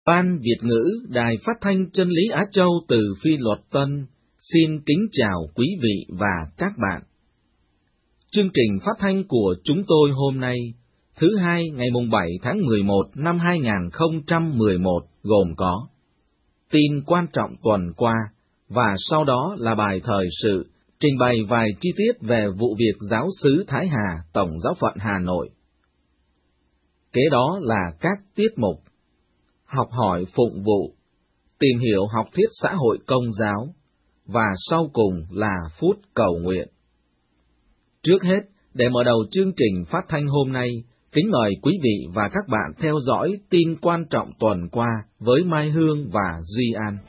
Ban Việt ngữ Đài Phát thanh Chân lý Á Châu từ Phi Luật Tân xin kính chào quý vị và các bạn. Chương trình phát thanh của chúng tôi hôm nay, thứ Hai ngày 7 tháng 11 năm 2011 gồm có tin quan trọng tuần qua và sau đó là bài thời sự trình bày vài chi tiết về vụ việc giáo xứ Thái Hà, Tổng giáo phận Hà Nội. Kế đó là các tiết mục học hỏi phụng vụ, tìm hiểu học thuyết xã hội công giáo, và sau cùng là phút cầu nguyện. Trước hết, để mở đầu chương trình phát thanh hôm nay, kính mời quý vị và các bạn theo dõi tin quan trọng tuần qua với Mai Hương và Duy An.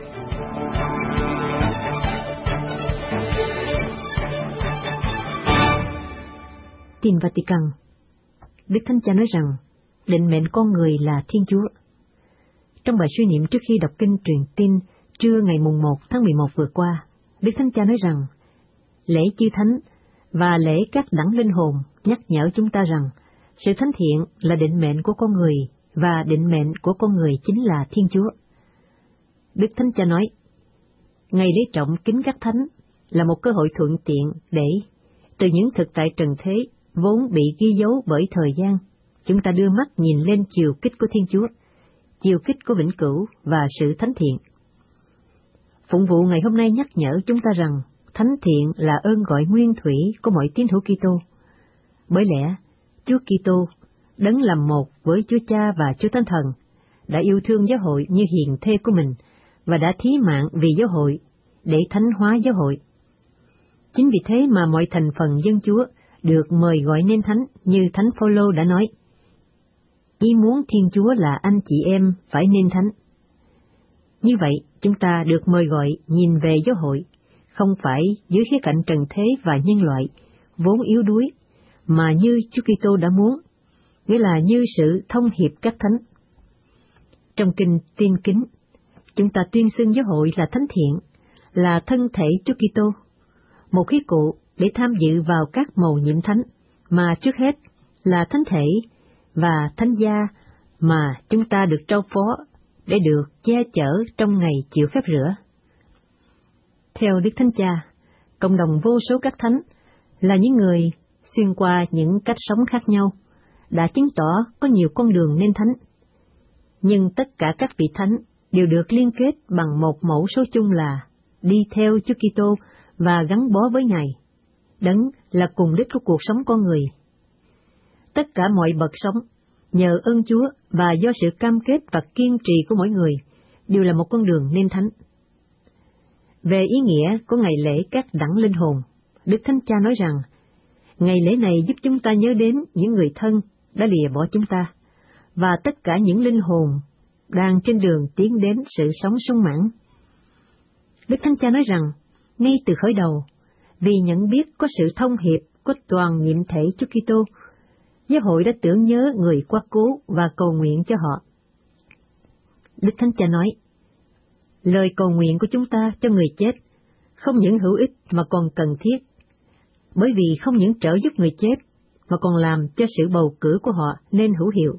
Tin Vatican. Đức Thánh Cha nói rằng, định mệnh con người là Thiên Chúa. Trong bài suy niệm trước khi đọc kinh truyền tin trưa ngày 1 tháng 11 vừa qua, Đức Thánh Cha nói rằng, lễ chư thánh và lễ các đẳng linh hồn nhắc nhở chúng ta rằng, sự thánh thiện là định mệnh của con người, và định mệnh của con người chính là Thiên Chúa. Đức Thánh Cha nói, ngày lễ trọng kính các thánh là một cơ hội thuận tiện để, từ những thực tại trần thế vốn bị ghi dấu bởi thời gian, chúng ta đưa mắt nhìn lên chiều kích của Thiên Chúa, chiều kích của vĩnh cửu và sự thánh thiện. Phụng vụ ngày hôm nay nhắc nhở chúng ta rằng, thánh thiện là ơn gọi nguyên thủy của mọi tín hữu Kitô. Bởi lẽ, Chúa Kitô, đấng làm một với Chúa Cha và Chúa Thánh Thần, đã yêu thương giáo hội như hiền thê của mình và đã thí mạng vì giáo hội để thánh hóa giáo hội. Chính vì thế mà mọi thành phần dân Chúa được mời gọi nên thánh, như Thánh Phaolô đã nói, ý muốn Thiên Chúa là anh chị em phải nên thánh. Như vậy, chúng ta được mời gọi nhìn về giáo hội, không phải dưới khía cạnh trần thế và nhân loại, vốn yếu đuối, mà như Chúa Kitô đã muốn, nghĩa là như sự thông hiệp các thánh. Trong kinh Tin Kính, chúng ta tuyên xưng giáo hội là thánh thiện, là thân thể Chúa Kitô, một khí cụ để tham dự vào các mầu nhiệm thánh, mà trước hết là thánh thể và thánh gia mà chúng ta được trao phó để được che chở trong ngày chịu phép rửa. Theo Đức Thánh Cha, cộng đồng vô số các thánh là những người xuyên qua những cách sống khác nhau, đã chứng tỏ có nhiều con đường nên thánh. Nhưng tất cả các vị thánh đều được liên kết bằng một mẫu số chung là đi theo Chúa Kitô và gắn bó với Ngài, đấng là cùng đích của cuộc sống con người. Tất cả mọi bậc sống, nhờ ơn Chúa và do sự cam kết và kiên trì của mỗi người, đều là một con đường nên thánh. Về ý nghĩa của ngày lễ các đẳng linh hồn, Đức Thánh Cha nói rằng, ngày lễ này giúp chúng ta nhớ đến những người thân đã lìa bỏ chúng ta, và tất cả những linh hồn đang trên đường tiến đến sự sống sung mãn. Đức Thánh Cha nói rằng, ngay từ khởi đầu, vì nhận biết có sự thông hiệp của toàn nhiệm thể Chúa Kitô, giáo hội đã tưởng nhớ người quá cố và cầu nguyện cho họ. Đức Thánh Cha nói, lời cầu nguyện của chúng ta cho người chết không những hữu ích mà còn cần thiết, bởi vì không những trợ giúp người chết mà còn làm cho sự bầu cử của họ nên hữu hiệu.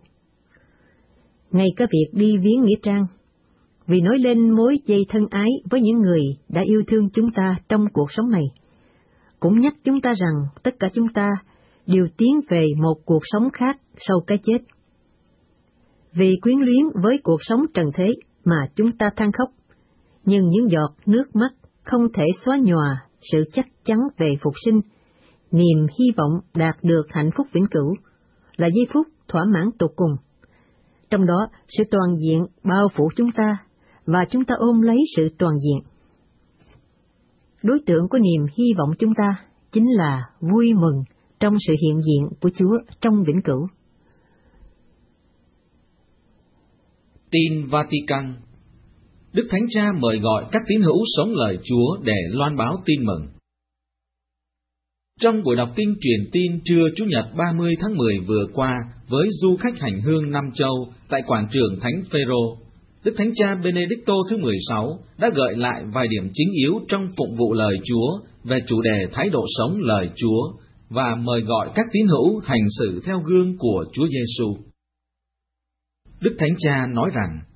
Ngay cả việc đi viếng nghĩa trang, vì nói lên mối dây thân ái với những người đã yêu thương chúng ta trong cuộc sống này, cũng nhắc chúng ta rằng tất cả chúng ta đều tiến về một cuộc sống khác sau cái chết. Vì quyến luyến với cuộc sống trần thế mà chúng ta than khóc, nhưng những giọt nước mắt không thể xóa nhòa sự chắc chắn về phục sinh, niềm hy vọng đạt được hạnh phúc vĩnh cửu, là giây phút thỏa mãn tột cùng. Trong đó, sự toàn diện bao phủ chúng ta, và chúng ta ôm lấy sự toàn diện. Đối tượng của niềm hy vọng chúng ta chính là vui mừng trong sự hiện diện của Chúa trong vĩnh cửu. Tin Vatican. Đức Thánh Cha mời gọi các tín hữu sống lời Chúa để loan báo tin mừng. Trong buổi đọc kinh truyền tin trưa Chủ nhật 30 tháng 10 vừa qua với du khách hành hương Nam Châu tại quảng trường Thánh Phêrô, Đức Thánh Cha Benedicto thứ 16 đã gợi lại vài điểm chính yếu trong phụng vụ lời Chúa về chủ đề thái độ sống lời Chúa và mời gọi các tín hữu hành xử theo gương của Chúa Giêsu. Đức Thánh Cha nói rằng,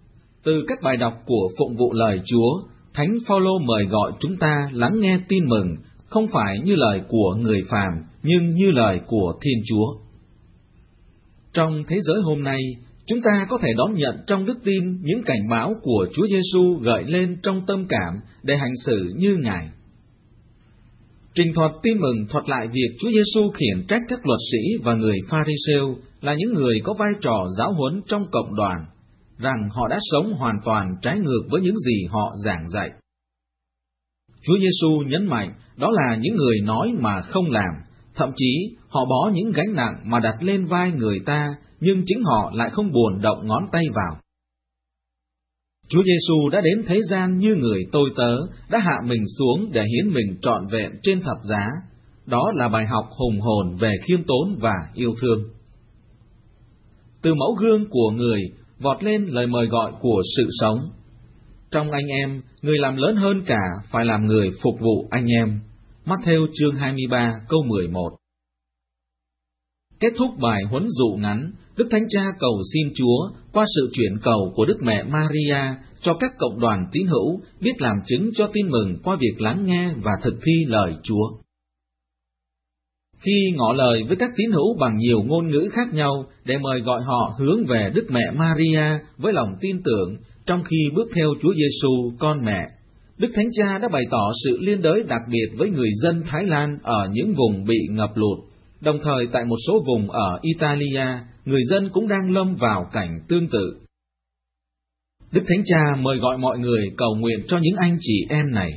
Từ các bài đọc của Phụng vụ lời Chúa, Thánh Phaolô mời gọi chúng ta lắng nghe tin mừng, không phải như lời của người phàm, nhưng như lời của Thiên Chúa. Trong thế giới hôm nay, chúng ta có thể đón nhận trong đức tin những cảnh báo của Chúa Giêsu gợi lên trong tâm cảm để hành xử như Ngài. Trình thuật tin mừng thuật lại việc Chúa Giêsu khiển trách các luật sĩ và người Pha-ri-sêu là những người có vai trò giáo huấn trong cộng đoàn, rằng họ đã sống hoàn toàn trái ngược với những gì họ giảng dạy. Chúa Giêsu nhấn mạnh đó là những người nói mà không làm, thậm chí họ bó những gánh nặng mà đặt lên vai người ta, nhưng chính họ lại không buồn động ngón tay vào. Chúa Giêsu đã đến thế gian như người tôi tớ, đã hạ mình xuống để hiến mình trọn vẹn trên thập giá. Đó là bài học hùng hồn về khiêm tốn và yêu thương. Từ mẫu gương của người vọt lên lời mời gọi của sự sống. Trong anh em, người làm lớn hơn cả phải làm người phục vụ anh em. Mát-thêu chương 23 câu 11. Kết thúc bài huấn dụ ngắn, Đức Thánh Cha cầu xin Chúa qua sự chuyển cầu của Đức Mẹ Maria cho các cộng đoàn tín hữu biết làm chứng cho tin mừng qua việc lắng nghe và thực thi lời Chúa. Khi ngỏ lời với các tín hữu bằng nhiều ngôn ngữ khác nhau để mời gọi họ hướng về Đức Mẹ Maria với lòng tin tưởng, trong khi bước theo Chúa Giêsu con mẹ, Đức Thánh Cha đã bày tỏ sự liên đới đặc biệt với người dân Thái Lan ở những vùng bị ngập lụt. Đồng thời tại một số vùng ở Italia, người dân cũng đang lâm vào cảnh tương tự. Đức Thánh Cha mời gọi mọi người cầu nguyện cho những anh chị em này.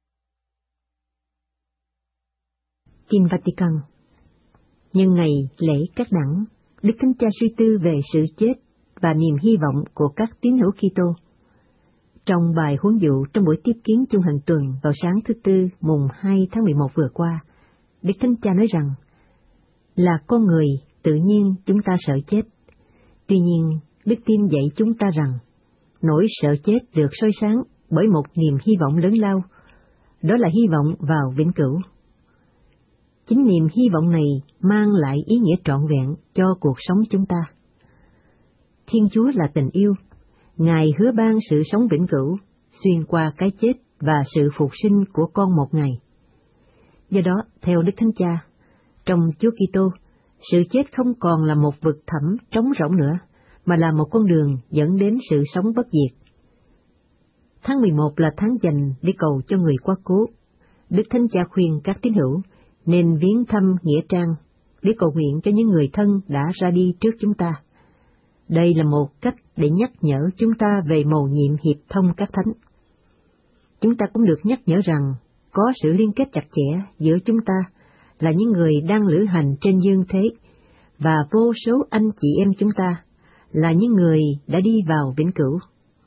Kinh Vatican. Nhân ngày lễ các đẳng, Đức Thánh Cha suy tư về sự chết và niềm hy vọng của các tín hữu Kitô. Trong bài huấn dụ trong buổi tiếp kiến chung hàng tuần vào sáng thứ Tư mùng 2 tháng 11 vừa qua, Đức Thánh Cha nói rằng, là con người, tự nhiên chúng ta sợ chết. Tuy nhiên, Đức Tin dạy chúng ta rằng, nỗi sợ chết được soi sáng bởi một niềm hy vọng lớn lao, đó là hy vọng vào vĩnh cửu. Chính niềm hy vọng này mang lại ý nghĩa trọn vẹn cho cuộc sống chúng ta. Thiên Chúa là tình yêu, Ngài hứa ban sự sống vĩnh cửu, xuyên qua cái chết và sự phục sinh của con một ngày. Do đó, theo Đức Thánh Cha, trong Chúa Kitô, sự chết không còn là một vực thẳm trống rỗng nữa, mà là một con đường dẫn đến sự sống bất diệt. Tháng 11 là tháng dành để cầu cho người quá cố. Đức Thánh Cha khuyên các tín hữu nên viếng thăm nghĩa trang để cầu nguyện cho những người thân đã ra đi trước chúng ta. Đây là một cách để nhắc nhở chúng ta về mầu nhiệm hiệp thông các thánh. Chúng ta cũng được nhắc nhở rằng có sự liên kết chặt chẽ giữa chúng ta là những người đang lữ hành trên dương thế, và vô số anh chị em chúng ta là những người đã đi vào vĩnh cửu.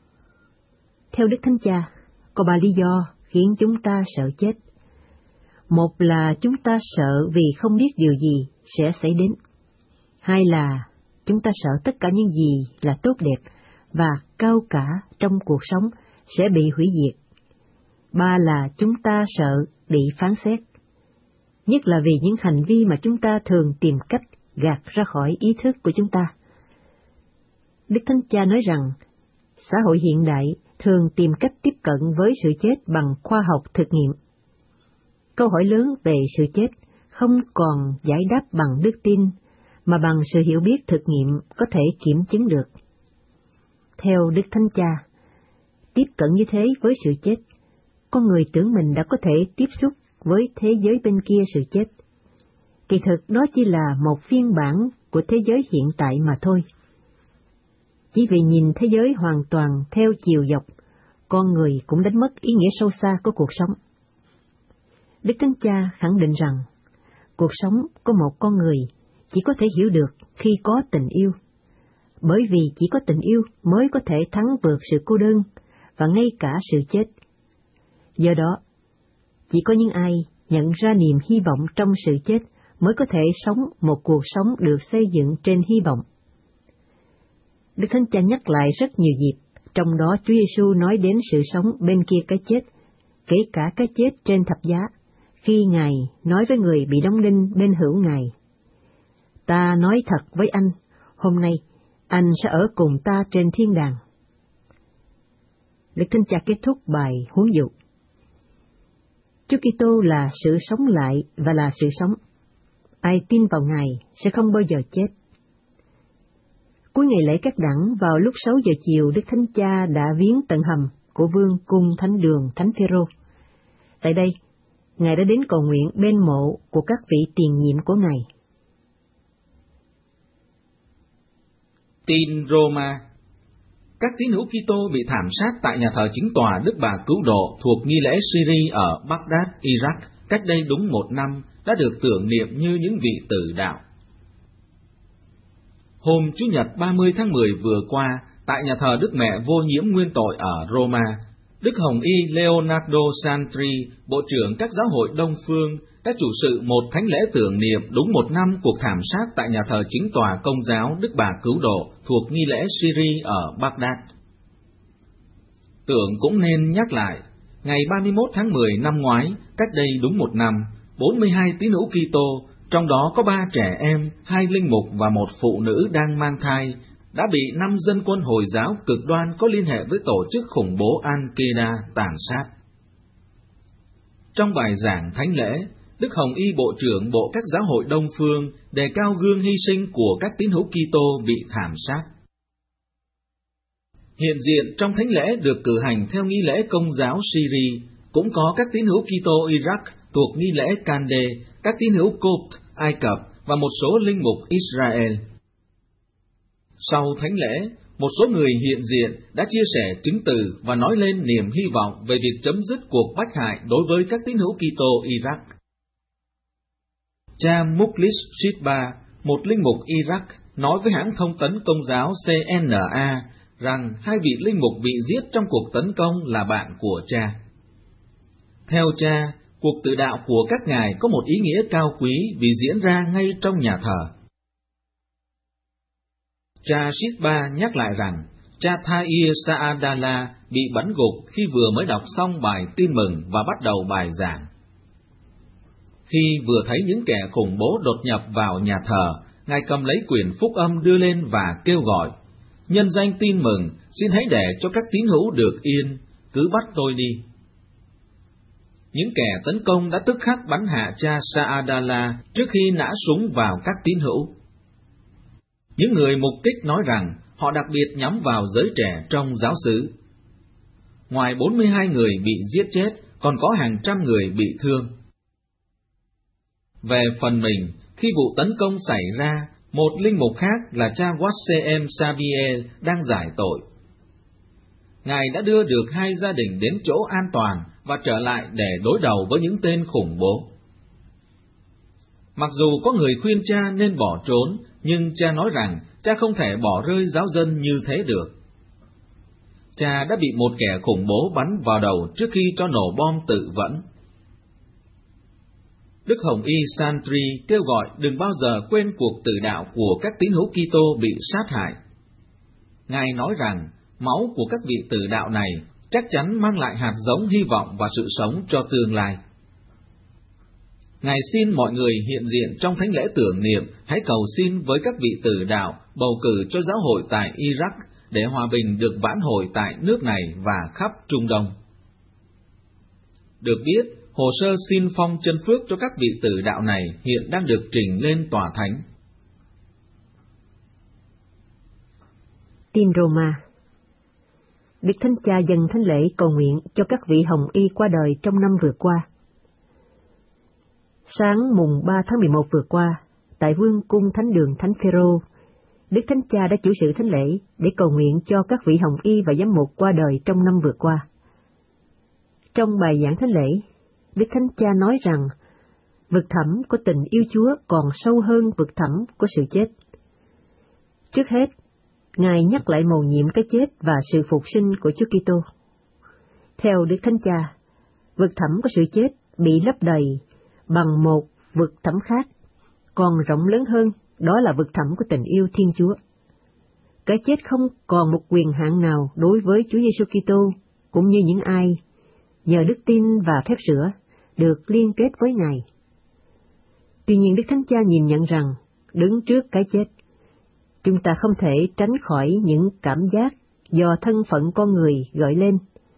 Theo Đức Thánh Cha, có 3 lý do khiến chúng ta sợ chết. Một là chúng ta sợ vì không biết điều gì sẽ xảy đến. Hai là chúng ta sợ tất cả những gì là tốt đẹp và cao cả trong cuộc sống sẽ bị hủy diệt. Ba là chúng ta sợ bị phán xét, nhất là vì những hành vi mà chúng ta thường tìm cách gạt ra khỏi ý thức của chúng ta. Đức Thánh Cha nói rằng, xã hội hiện đại thường tìm cách tiếp cận với sự chết bằng khoa học thực nghiệm. Câu hỏi lớn về sự chết không còn giải đáp bằng đức tin, mà bằng sự hiểu biết thực nghiệm có thể kiểm chứng được. Theo Đức Thánh Cha, tiếp cận như thế với sự chết, con người tưởng mình đã có thể tiếp xúc với thế giới bên kia sự chết. Kỳ thực đó chỉ là một phiên bản của thế giới hiện tại mà thôi. Chỉ vì nhìn thế giới hoàn toàn theo chiều dọc, con người cũng đánh mất ý nghĩa sâu xa của cuộc sống. Đức Thánh Cha khẳng định rằng, cuộc sống của một con người chỉ có thể hiểu được khi có tình yêu, bởi vì chỉ có tình yêu mới có thể thắng vượt sự cô đơn và ngay cả sự chết. Do đó, chỉ có những ai nhận ra niềm hy vọng trong sự chết mới có thể sống một cuộc sống được xây dựng trên hy vọng. Đức Thánh Cha nhắc lại rất nhiều dịp, trong đó Chúa Giêsu nói đến sự sống bên kia cái chết, kể cả cái chết trên thập giá, khi Ngài nói với người bị đóng đinh bên hữu Ngài: "Ta nói thật với anh, hôm nay anh sẽ ở cùng ta trên thiên đàng." Đức Thánh Cha kết thúc bài huấn dụ. Chúa Kitô là sự sống lại và là sự sống. Ai tin vào Ngài sẽ không bao giờ chết. Cuối ngày lễ Cát Đẳng vào lúc 6 giờ chiều, Đức Thánh Cha đã viếng tận hầm của Vương cung Thánh đường Thánh Phêrô. Tại đây, Ngài đã đến cầu nguyện bên mộ của các vị tiền nhiệm của Ngài. Tin Roma. Các tín hữu Kitô bị thảm sát tại nhà thờ chính tòa Đức Bà Cứu Độ thuộc nghi lễ Syria ở Baghdad, Iraq, cách đây đúng 1 năm, đã được tưởng niệm như những vị tử đạo. Hôm Chủ nhật 30 tháng 10 vừa qua, tại nhà thờ Đức Mẹ Vô Nhiễm Nguyên Tội ở Roma, Đức Hồng Y Leonardo Santri, Bộ trưởng các giáo hội Đông Phương, đã chủ sự một thánh lễ tưởng niệm đúng 1 năm cuộc thảm sát tại nhà thờ chính tòa Công giáo Đức Bà Cứu Độ thuộc nghi lễ Syria ở Baghdad. Tưởng cũng nên nhắc lại, ngày 31 tháng 10 năm ngoái, cách đây đúng 1 năm, 42 tín hữu Kitô, trong đó có 3 trẻ em, 2 linh mục và 1 phụ nữ đang mang thai, đã bị 5 dân quân Hồi giáo cực đoan có liên hệ với tổ chức khủng bố Al-Qaeda tàn sát. Trong bài giảng thánh lễ, Đức Hồng Y Bộ trưởng Bộ các giáo hội Đông Phương đề cao gương hy sinh của các tín hữu Kitô bị thảm sát. Hiện diện trong thánh lễ được cử hành theo nghi lễ Công giáo Syria, cũng có các tín hữu Kitô Iraq thuộc nghi lễ Kande, các tín hữu Copt, Ai Cập và một số linh mục Israel. Sau thánh lễ, một số người hiện diện đã chia sẻ chứng từ và nói lên niềm hy vọng về việc chấm dứt cuộc bách hại đối với các tín hữu Kitô Iraq. Cha Mukhlis Shitba, một linh mục Iraq, nói với hãng thông tấn Công giáo CNA rằng 2 vị linh mục bị giết trong cuộc tấn công là bạn của cha. Theo cha, cuộc tự đạo của các ngài có một ý nghĩa cao quý vì diễn ra ngay trong nhà thờ. Cha Shitba nhắc lại rằng, cha Tahir Saadallah bị bắn gục khi vừa mới đọc xong bài tin mừng và bắt đầu bài giảng. Khi vừa thấy những kẻ khủng bố đột nhập vào nhà thờ, ngài cầm lấy quyển phúc âm đưa lên và kêu gọi, nhân danh tin mừng, xin hãy để cho các tín hữu được yên, cứ bắt tôi đi. Những kẻ tấn công đã tức khắc bắn hạ cha Saadallah trước khi nã súng vào các tín hữu. Những người mục kích nói rằng họ đặc biệt nhắm vào giới trẻ trong giáo xứ. Ngoài 42 người bị giết chết, còn có hàng trăm người bị thương. Về phần mình, khi vụ tấn công xảy ra, một linh mục khác là cha Wassem Sabiel đang giải tội. Ngài đã đưa được 2 gia đình đến chỗ an toàn và trở lại để đối đầu với những tên khủng bố. Mặc dù có người khuyên cha nên bỏ trốn, nhưng cha nói rằng cha không thể bỏ rơi giáo dân như thế được. Cha đã bị một kẻ khủng bố bắn vào đầu trước khi cho nổ bom tự vẫn. Đức Hồng Y Santri kêu gọi đừng bao giờ quên cuộc tử đạo của các tín hữu Kitô bị sát hại. Ngài nói rằng máu của các vị tử đạo này chắc chắn mang lại hạt giống hy vọng và sự sống cho tương lai. Ngài xin mọi người hiện diện trong thánh lễ tưởng niệm hãy cầu xin với các vị tử đạo bầu cử cho giáo hội tại Iraq để hòa bình được vãn hồi tại nước này và khắp Trung Đông. Được biết, hồ sơ xin phong chân phước cho các vị tử đạo này hiện đang được trình lên tòa thánh. Tin Roma. Đức Thánh Cha dâng thánh lễ cầu nguyện cho các vị hồng y qua đời trong năm vừa qua. Sáng mùng 3 tháng 11 vừa qua, tại Vương cung Thánh đường Thánh Phêrô, Đức Thánh Cha đã chủ sự thánh lễ để cầu nguyện cho các vị hồng y và giám mục qua đời trong năm vừa qua. Trong bài giảng thánh lễ, Đức Thánh Cha nói rằng vực thẳm của tình yêu Chúa còn sâu hơn vực thẳm của sự chết. Trước hết, Ngài nhắc lại mầu nhiệm cái chết và sự phục sinh của Chúa Kitô. Theo Đức Thánh Cha, vực thẳm của sự chết bị lấp đầy bằng một vực thẳm khác, còn rộng lớn hơn, đó là vực thẳm của tình yêu Thiên Chúa. Cái chết không còn một quyền hạn nào đối với Chúa Giêsu Kitô, cũng như những ai, nhờ đức tin và phép rửa, được liên kết với Ngài. Tuy nhiên Đức Thánh Cha nhìn nhận rằng, đứng trước cái chết, chúng ta không thể tránh khỏi những cảm giác do thân phận con người gợi lên,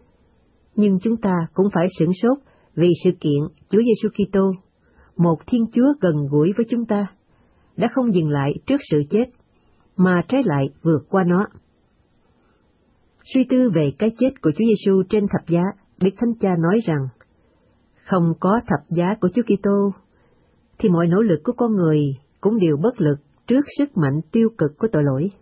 nhưng chúng ta cũng phải sửng sốt vì sự kiện Chúa Giêsu Kitô, một Thiên Chúa gần gũi với chúng ta, đã không dừng lại trước sự chết, mà trái lại vượt qua nó. Suy tư về cái chết của Chúa Giêsu trên thập giá, Đức Thánh Cha nói rằng, không có thập giá của Chúa Kitô, thì mọi nỗ lực của con người cũng đều bất lực trước sức mạnh tiêu cực của tội lỗi.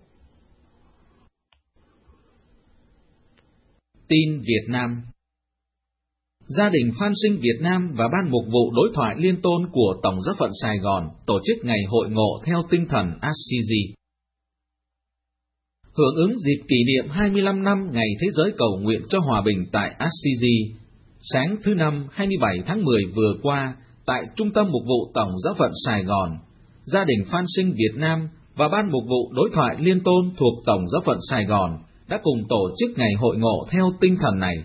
Tin Việt Nam. Gia đình Phan Sinh Việt Nam và Ban Mục vụ Đối thoại Liên tôn của Tổng Giáo phận Sài Gòn tổ chức ngày hội ngộ theo tinh thần Assisi. Hưởng ứng dịp kỷ niệm 25 năm Ngày Thế giới cầu nguyện cho hòa bình tại Assisi, sáng thứ Năm 27 tháng 10 vừa qua, tại Trung tâm Mục vụ Tổng Giáo phận Sài Gòn, gia đình Phan Sinh Việt Nam và Ban Mục vụ Đối thoại Liên tôn thuộc Tổng Giáo phận Sài Gòn đã cùng tổ chức ngày hội ngộ theo tinh thần này.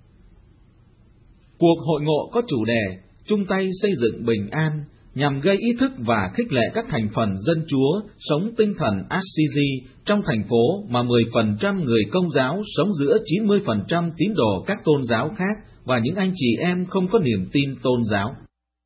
Cuộc hội ngộ có chủ đề chung tay xây dựng bình an, nhằm gây ý thức và khích lệ các thành phần dân Chúa sống tinh thần Assisi trong thành phố mà 10% người Công giáo sống giữa 90% tín đồ các tôn giáo khác và những anh chị em không có niềm tin tôn giáo.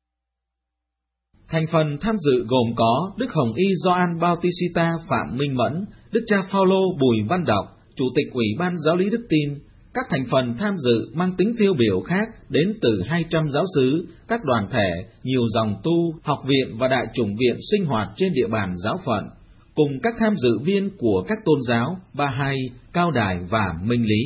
Thành phần tham dự gồm có Đức Hồng Y Gioan Bautista Phạm Minh Mẫn, Đức cha Phaolô Bùi Văn Đọc, Chủ tịch Ủy ban Giáo lý Đức tin. Các thành phần tham dự mang tính tiêu biểu khác đến từ 200 giáo xứ, các đoàn thể, nhiều dòng tu, học viện và đại chủng viện sinh hoạt trên địa bàn giáo phận, cùng các tham dự viên của các tôn giáo Ba-hai, Cao Đài và Minh Lý.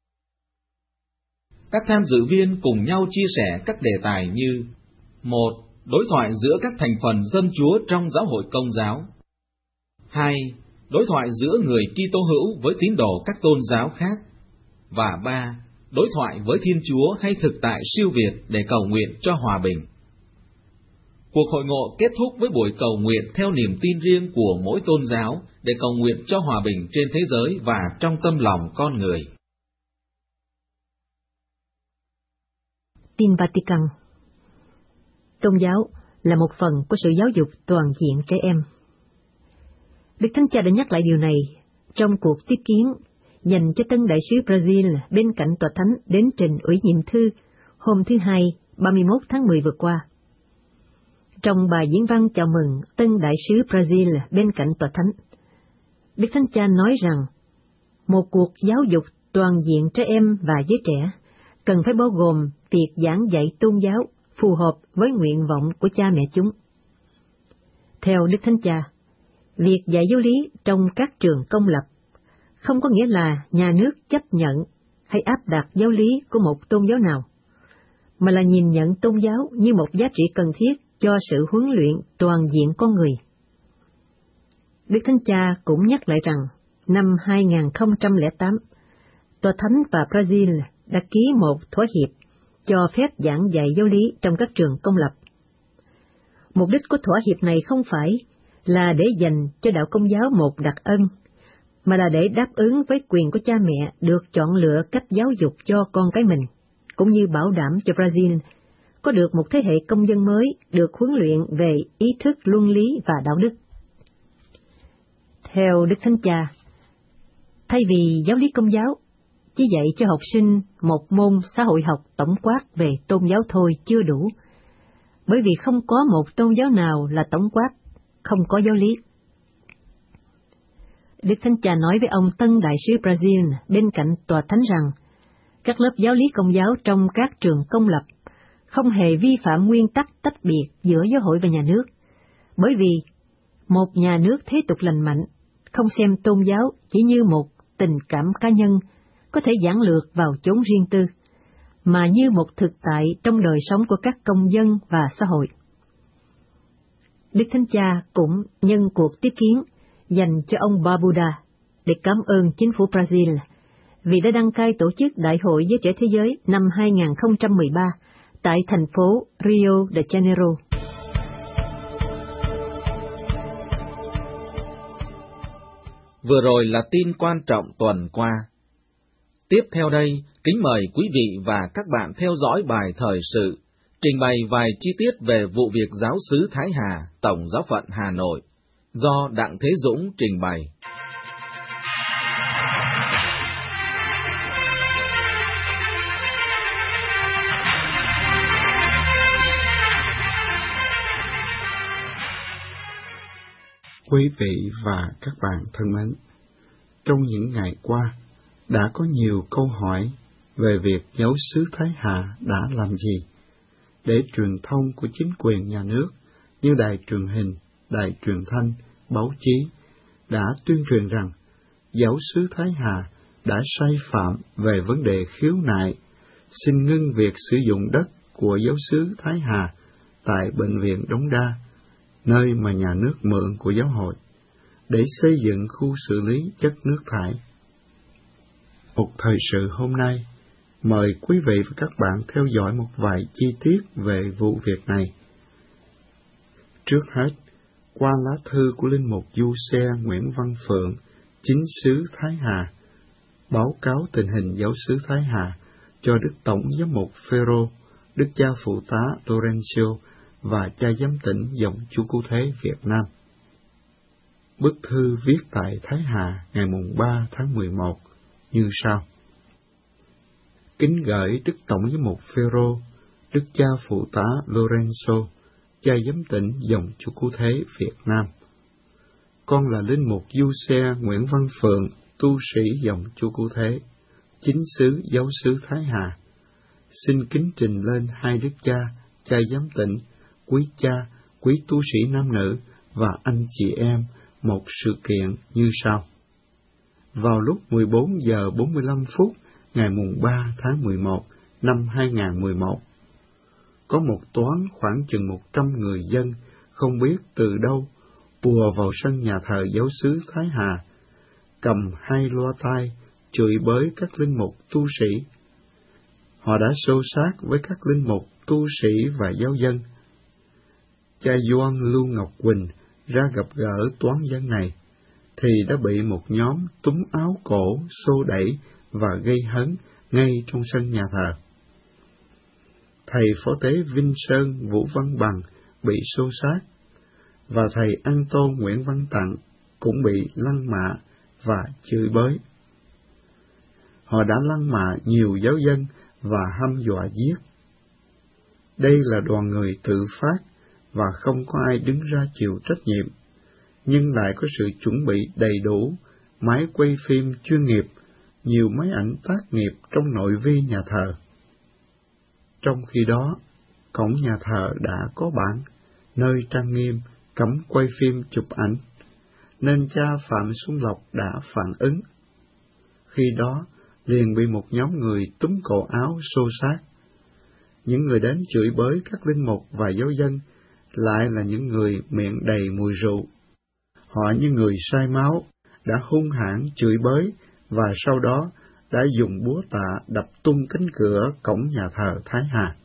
Các tham dự viên cùng nhau chia sẻ các đề tài như: 1. Đối thoại giữa các thành phần dân Chúa trong giáo hội Công giáo. 2. Đối thoại giữa người Kitô hữu với tín đồ các tôn giáo khác. Và 3. Đối thoại với Thiên Chúa hay thực tại siêu việt để cầu nguyện cho hòa bình. Cuộc hội ngộ kết thúc với buổi cầu nguyện theo niềm tin riêng của mỗi tôn giáo để cầu nguyện cho hòa bình trên thế giới và trong tâm lòng con người. Tin Vatican. Tôn giáo là một phần của sự giáo dục toàn diện trẻ em. Đức Thánh Cha đã nhắc lại điều này trong cuộc tiếp kiến dành cho tân đại sứ Brazil bên cạnh tòa thánh đến trình ủy nhiệm thư hôm thứ Hai, 31 tháng 10 vừa qua. Trong bài diễn văn chào mừng tân đại sứ Brazil bên cạnh tòa thánh, Đức Thánh Cha nói rằng một cuộc giáo dục toàn diện trẻ em và giới trẻ cần phải bao gồm việc giảng dạy tôn giáo phù hợp với nguyện vọng của cha mẹ chúng. Theo Đức Thánh Cha, việc dạy giáo lý trong các trường công lập không có nghĩa là nhà nước chấp nhận hay áp đặt giáo lý của một tôn giáo nào, mà là nhìn nhận tôn giáo như một giá trị cần thiết cho sự huấn luyện toàn diện con người. Đức Thánh Cha cũng nhắc lại rằng, năm 2008, Tòa Thánh và Brazil đã ký một thỏa hiệp cho phép giảng dạy giáo lý trong các trường công lập. Mục đích của thỏa hiệp này không phải là để dành cho đạo Công giáo một đặc ân, mà là để đáp ứng với quyền của cha mẹ được chọn lựa cách giáo dục cho con cái mình, cũng như bảo đảm cho Brazil có được một thế hệ công dân mới được huấn luyện về ý thức luân lý và đạo đức. Theo Đức Thánh Cha, thay vì giáo lý Công giáo chỉ dạy cho học sinh một môn xã hội học tổng quát về tôn giáo thôi chưa đủ, bởi vì không có một tôn giáo nào là tổng quát, không có giáo lý. Đức Thánh Cha nói với ông tân đại sứ Brazil bên cạnh tòa thánh rằng, các lớp giáo lý Công giáo trong các trường công lập không hề vi phạm nguyên tắc tách biệt giữa giáo hội và nhà nước, bởi vì một nhà nước thế tục lành mạnh không xem tôn giáo chỉ như một tình cảm cá nhân có thể giản lược vào chốn riêng tư, mà như một thực tại trong đời sống của các công dân và xã hội. Đức Thánh Cha cũng nhân cuộc tiếp kiến dành cho ông Barbuda để cảm ơn chính phủ Brazil vì đã đăng cai tổ chức Đại hội Giới trẻ Thế giới năm 2013 tại thành phố Rio de Janeiro. Vừa rồi là tin quan trọng tuần qua. Tiếp theo đây, kính mời quý vị và các bạn theo dõi bài thời sự, trình bày vài chi tiết về vụ việc giáo xứ Thái Hà, Tổng Giáo phận Hà Nội, do Đặng Thế Dũng trình bày. Quý vị và các bạn thân mến, trong những ngày qua, đã có nhiều câu hỏi về việc giáo xứ Thái Hà đã làm gì để truyền thông của chính quyền nhà nước như đài truyền hình, đài truyền thanh, báo chí đã tuyên truyền rằng giáo xứ Thái Hà đã sai phạm về vấn đề khiếu nại, xin ngưng việc sử dụng đất của giáo xứ Thái Hà tại Bệnh viện Đống Đa, nơi mà nhà nước mượn của giáo hội, để xây dựng khu xử lý chất nước thải. Một thời sự hôm nay, mời quý vị và các bạn theo dõi một vài chi tiết về vụ việc này. Trước hết, qua lá thư của Linh mục Du Xe Nguyễn Văn Phượng, chính xứ Thái Hà, báo cáo tình hình giáo xứ Thái Hà cho Đức Tổng Giám mục Phêrô, Đức Cha Phụ tá Lorenzo và Cha Giám tỉnh dòng Chúa Cứu Thế Việt Nam. Bức thư viết tại Thái Hà ngày 3 tháng 11 như sau. Kính gửi Đức Tổng Giám mục Phêrô, Đức Cha Phụ tá Lorenzo, Cha Giám tỉnh dòng Chúa Cứu Thế Việt Nam. Con là Linh mục Du Xe Nguyễn Văn Phượng, tu sĩ dòng Chúa Cứu Thế, chính xứ giáo xứ Thái Hà. Xin kính trình lên hai Đức Cha, Cha Giám tỉnh, quý cha, quý tu sĩ nam nữ và anh chị em một sự kiện như sau. Vào lúc 14 giờ 45 phút ngày 3 tháng 11 năm 2011, có một toán khoảng chừng 100 người dân không biết từ đâu ùa vào sân nhà thờ giáo xứ Thái Hà, cầm hai loa tai, chửi bới các linh mục tu sĩ. Họ đã xô xát với các linh mục, tu sĩ và giáo dân. Cha Doan Lưu Ngọc Quỳnh ra gặp gỡ toán dân này, thì đã bị một nhóm túm áo cổ, xô đẩy và gây hấn ngay trong sân nhà thờ. Thầy phó tế Vinh Sơn Vũ Văn Bằng bị xô xát, và thầy An Tôn Nguyễn Văn Tặng cũng bị lăng mạ và chửi bới. Họ đã lăng mạ nhiều giáo dân và hăm dọa giết. Đây là đoàn người tự phát và không có ai đứng ra chịu trách nhiệm, nhưng lại có sự chuẩn bị đầy đủ, máy quay phim chuyên nghiệp, nhiều máy ảnh tác nghiệp trong nội vi nhà thờ. Trong khi đó, cổng nhà thờ đã có bảng, nơi trang nghiêm, cấm quay phim chụp ảnh, nên cha Phạm Xuân Lộc đã phản ứng. Khi đó, liền bị một nhóm người túm cổ áo xô xát. Những người đến chửi bới các linh mục và giáo dân lại là những người miệng đầy mùi rượu. Họ như người say máu, đã hung hãn chửi bới và sau đó đã dùng búa tạ đập tung cánh cửa cổng nhà thờ Thái Hà.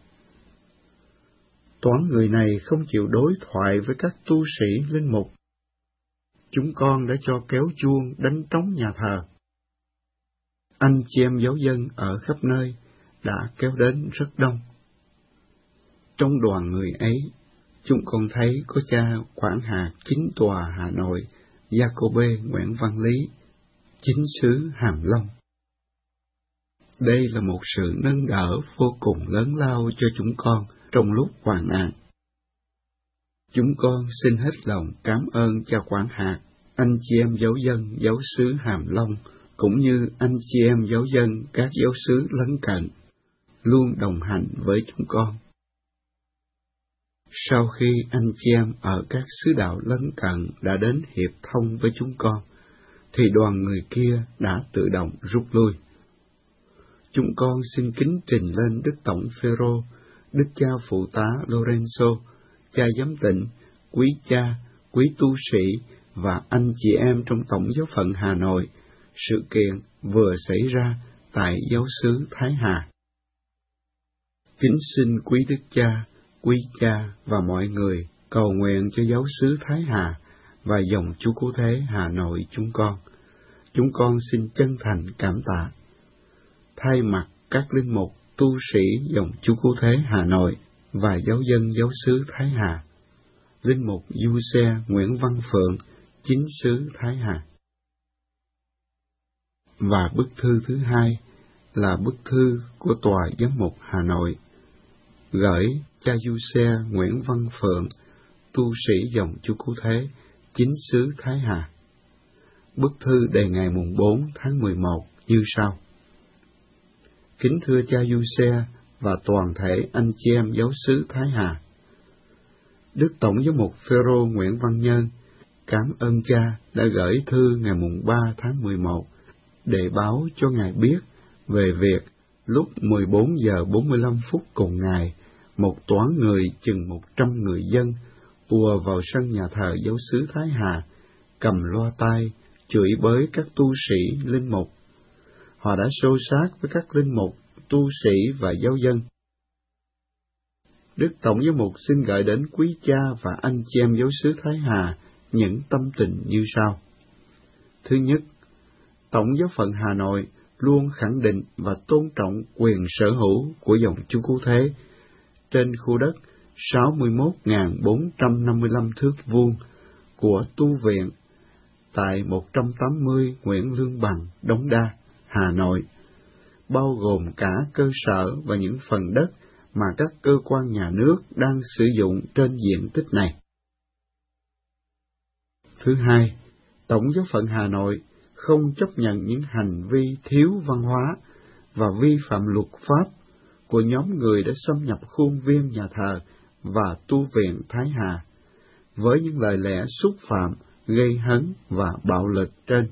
Toán người này không chịu đối thoại với các tu sĩ linh mục. Chúng con đã cho kéo chuông đánh trống nhà thờ. Anh chị em giáo dân ở khắp nơi đã kéo đến rất đông. Trong đoàn người ấy, chúng con thấy có cha quản hạt chính tòa Hà Nội, Jacobe Nguyễn Văn Lý, chính xứ Hàm Long. Đây là một sự nâng đỡ vô cùng lớn lao cho chúng con trong lúc hoạn nạn. Chúng con xin hết lòng cảm ơn cha quản hạt, anh chị em giáo dân giáo xứ Hàm Long, cũng như anh chị em giáo dân các giáo xứ lân cận, luôn đồng hành với chúng con. Sau khi anh chị em ở các xứ đạo lân cận đã đến hiệp thông với chúng con, thì đoàn người kia đã tự động rút lui. Chúng con xin kính trình lên Đức Tổng Phêrô, Đức Cha Phụ tá Lorenzo, Cha Giám tỉnh, quý cha, quý tu sĩ và anh chị em trong Tổng giáo phận Hà Nội, sự kiện vừa xảy ra tại giáo xứ Thái Hà. Kính xin quý Đức Cha, quý cha và mọi người cầu nguyện cho giáo xứ Thái Hà và dòng Chúa Cứu Thế Hà Nội chúng con. Chúng con xin chân thành cảm tạ. Thay mặt các linh mục, tu sĩ dòng Chúa Cứu Thế Hà Nội và giáo dân giáo xứ Thái Hà, Linh mục Du Xe Nguyễn Văn Phượng, chính xứ Thái Hà. Và bức thư thứ hai là bức thư của Tòa Giám mục Hà Nội, gửi cha Du Xe Nguyễn Văn Phượng, tu sĩ dòng Chúa Cứu Thế, Chính xứ Thái Hà. Bức thư đề ngày mùng 4 tháng 11 như sau. Kính thưa cha Giuse và toàn thể anh chị em giáo xứ Thái Hà. Đức Tổng giám mục Phêrô Nguyễn Văn Nhân cảm ơn cha đã gửi thư ngày mùng 3 tháng 11 để báo cho ngài biết về việc lúc 14 giờ 45 phút cùng ngày, một toán người chừng 100 người dân ùa vào sân nhà thờ giáo xứ Thái Hà, cầm loa tai, chửi bới các tu sĩ, linh mục. Họ đã xô xát với các linh mục, tu sĩ và giáo dân. Đức Tổng giám mục xin gửi đến quý cha và anh chị em giáo xứ Thái Hà những tâm tình như sau. Thứ nhất, Tổng giáo phận Hà Nội luôn khẳng định và tôn trọng quyền sở hữu của dòng Chúa Cứu Thế trên khu đất 61.455 thước vuông của tu viện tại 180 Nguyễn Lương Bằng, Đống Đa, Hà Nội, bao gồm cả cơ sở và những phần đất mà các cơ quan nhà nước đang sử dụng trên diện tích này. Thứ hai, Tổng giáo phận Hà Nội không chấp nhận những hành vi thiếu văn hóa và vi phạm luật pháp của nhóm người đã xâm nhập khuôn viên nhà thờ và tu viện Thái Hà, với những lời lẽ xúc phạm, gây hấn và bạo lực trên.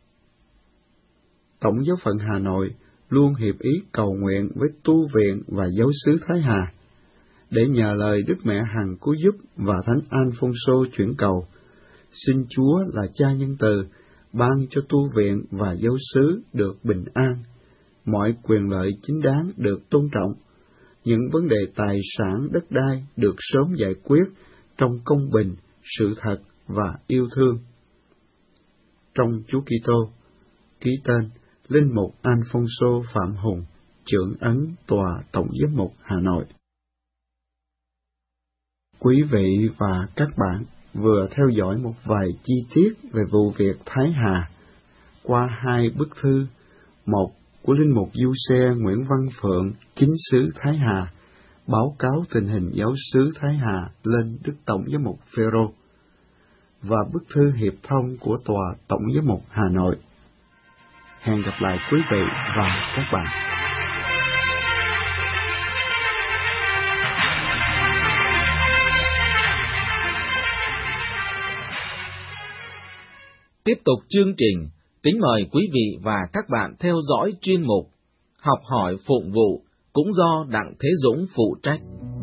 Tổng giáo phận Hà Nội luôn hiệp ý cầu nguyện với tu viện và giáo xứ Thái Hà, để nhờ lời Đức Mẹ Hằng cứu giúp và Thánh Alphonso chuyển cầu, xin Chúa là Cha nhân từ ban cho tu viện và giáo xứ được bình an, mọi quyền lợi chính đáng được tôn trọng, những vấn đề tài sản đất đai được sớm giải quyết trong công bình, sự thật và yêu thương. Trong Chúa Kitô, ký tên Linh mục Alphonso Phạm Hùng, trưởng ấn Tòa Tổng giám mục Hà Nội. Quý vị và các bạn vừa theo dõi một vài chi tiết về vụ việc Thái Hà qua hai bức thư, một của Linh mục Giuse Nguyễn Văn Phượng, chính xứ Thái Hà, báo cáo tình hình giáo xứ Thái Hà lên Đức Tổng giám mục Phêrô, và bức thư hiệp thông của Tòa Tổng giám mục Hà Nội. Hẹn gặp lại quý vị và các bạn. Tiếp tục chương trình, kính mời quý vị và các bạn theo dõi chuyên mục Học hỏi phụng vụ, cũng do Đặng Thế Dũng phụ trách.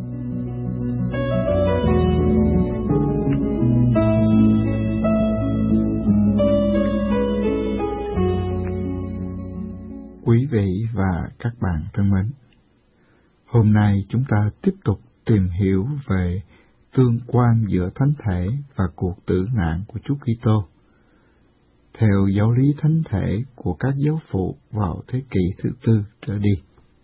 Quý vị và các bạn thân mến, hôm nay chúng ta tiếp tục tìm hiểu về tương quan giữa thánh thể và cuộc tử nạn của Chúa Kitô theo giáo lý thánh thể của các giáo phụ vào thế kỷ thứ tư trở đi.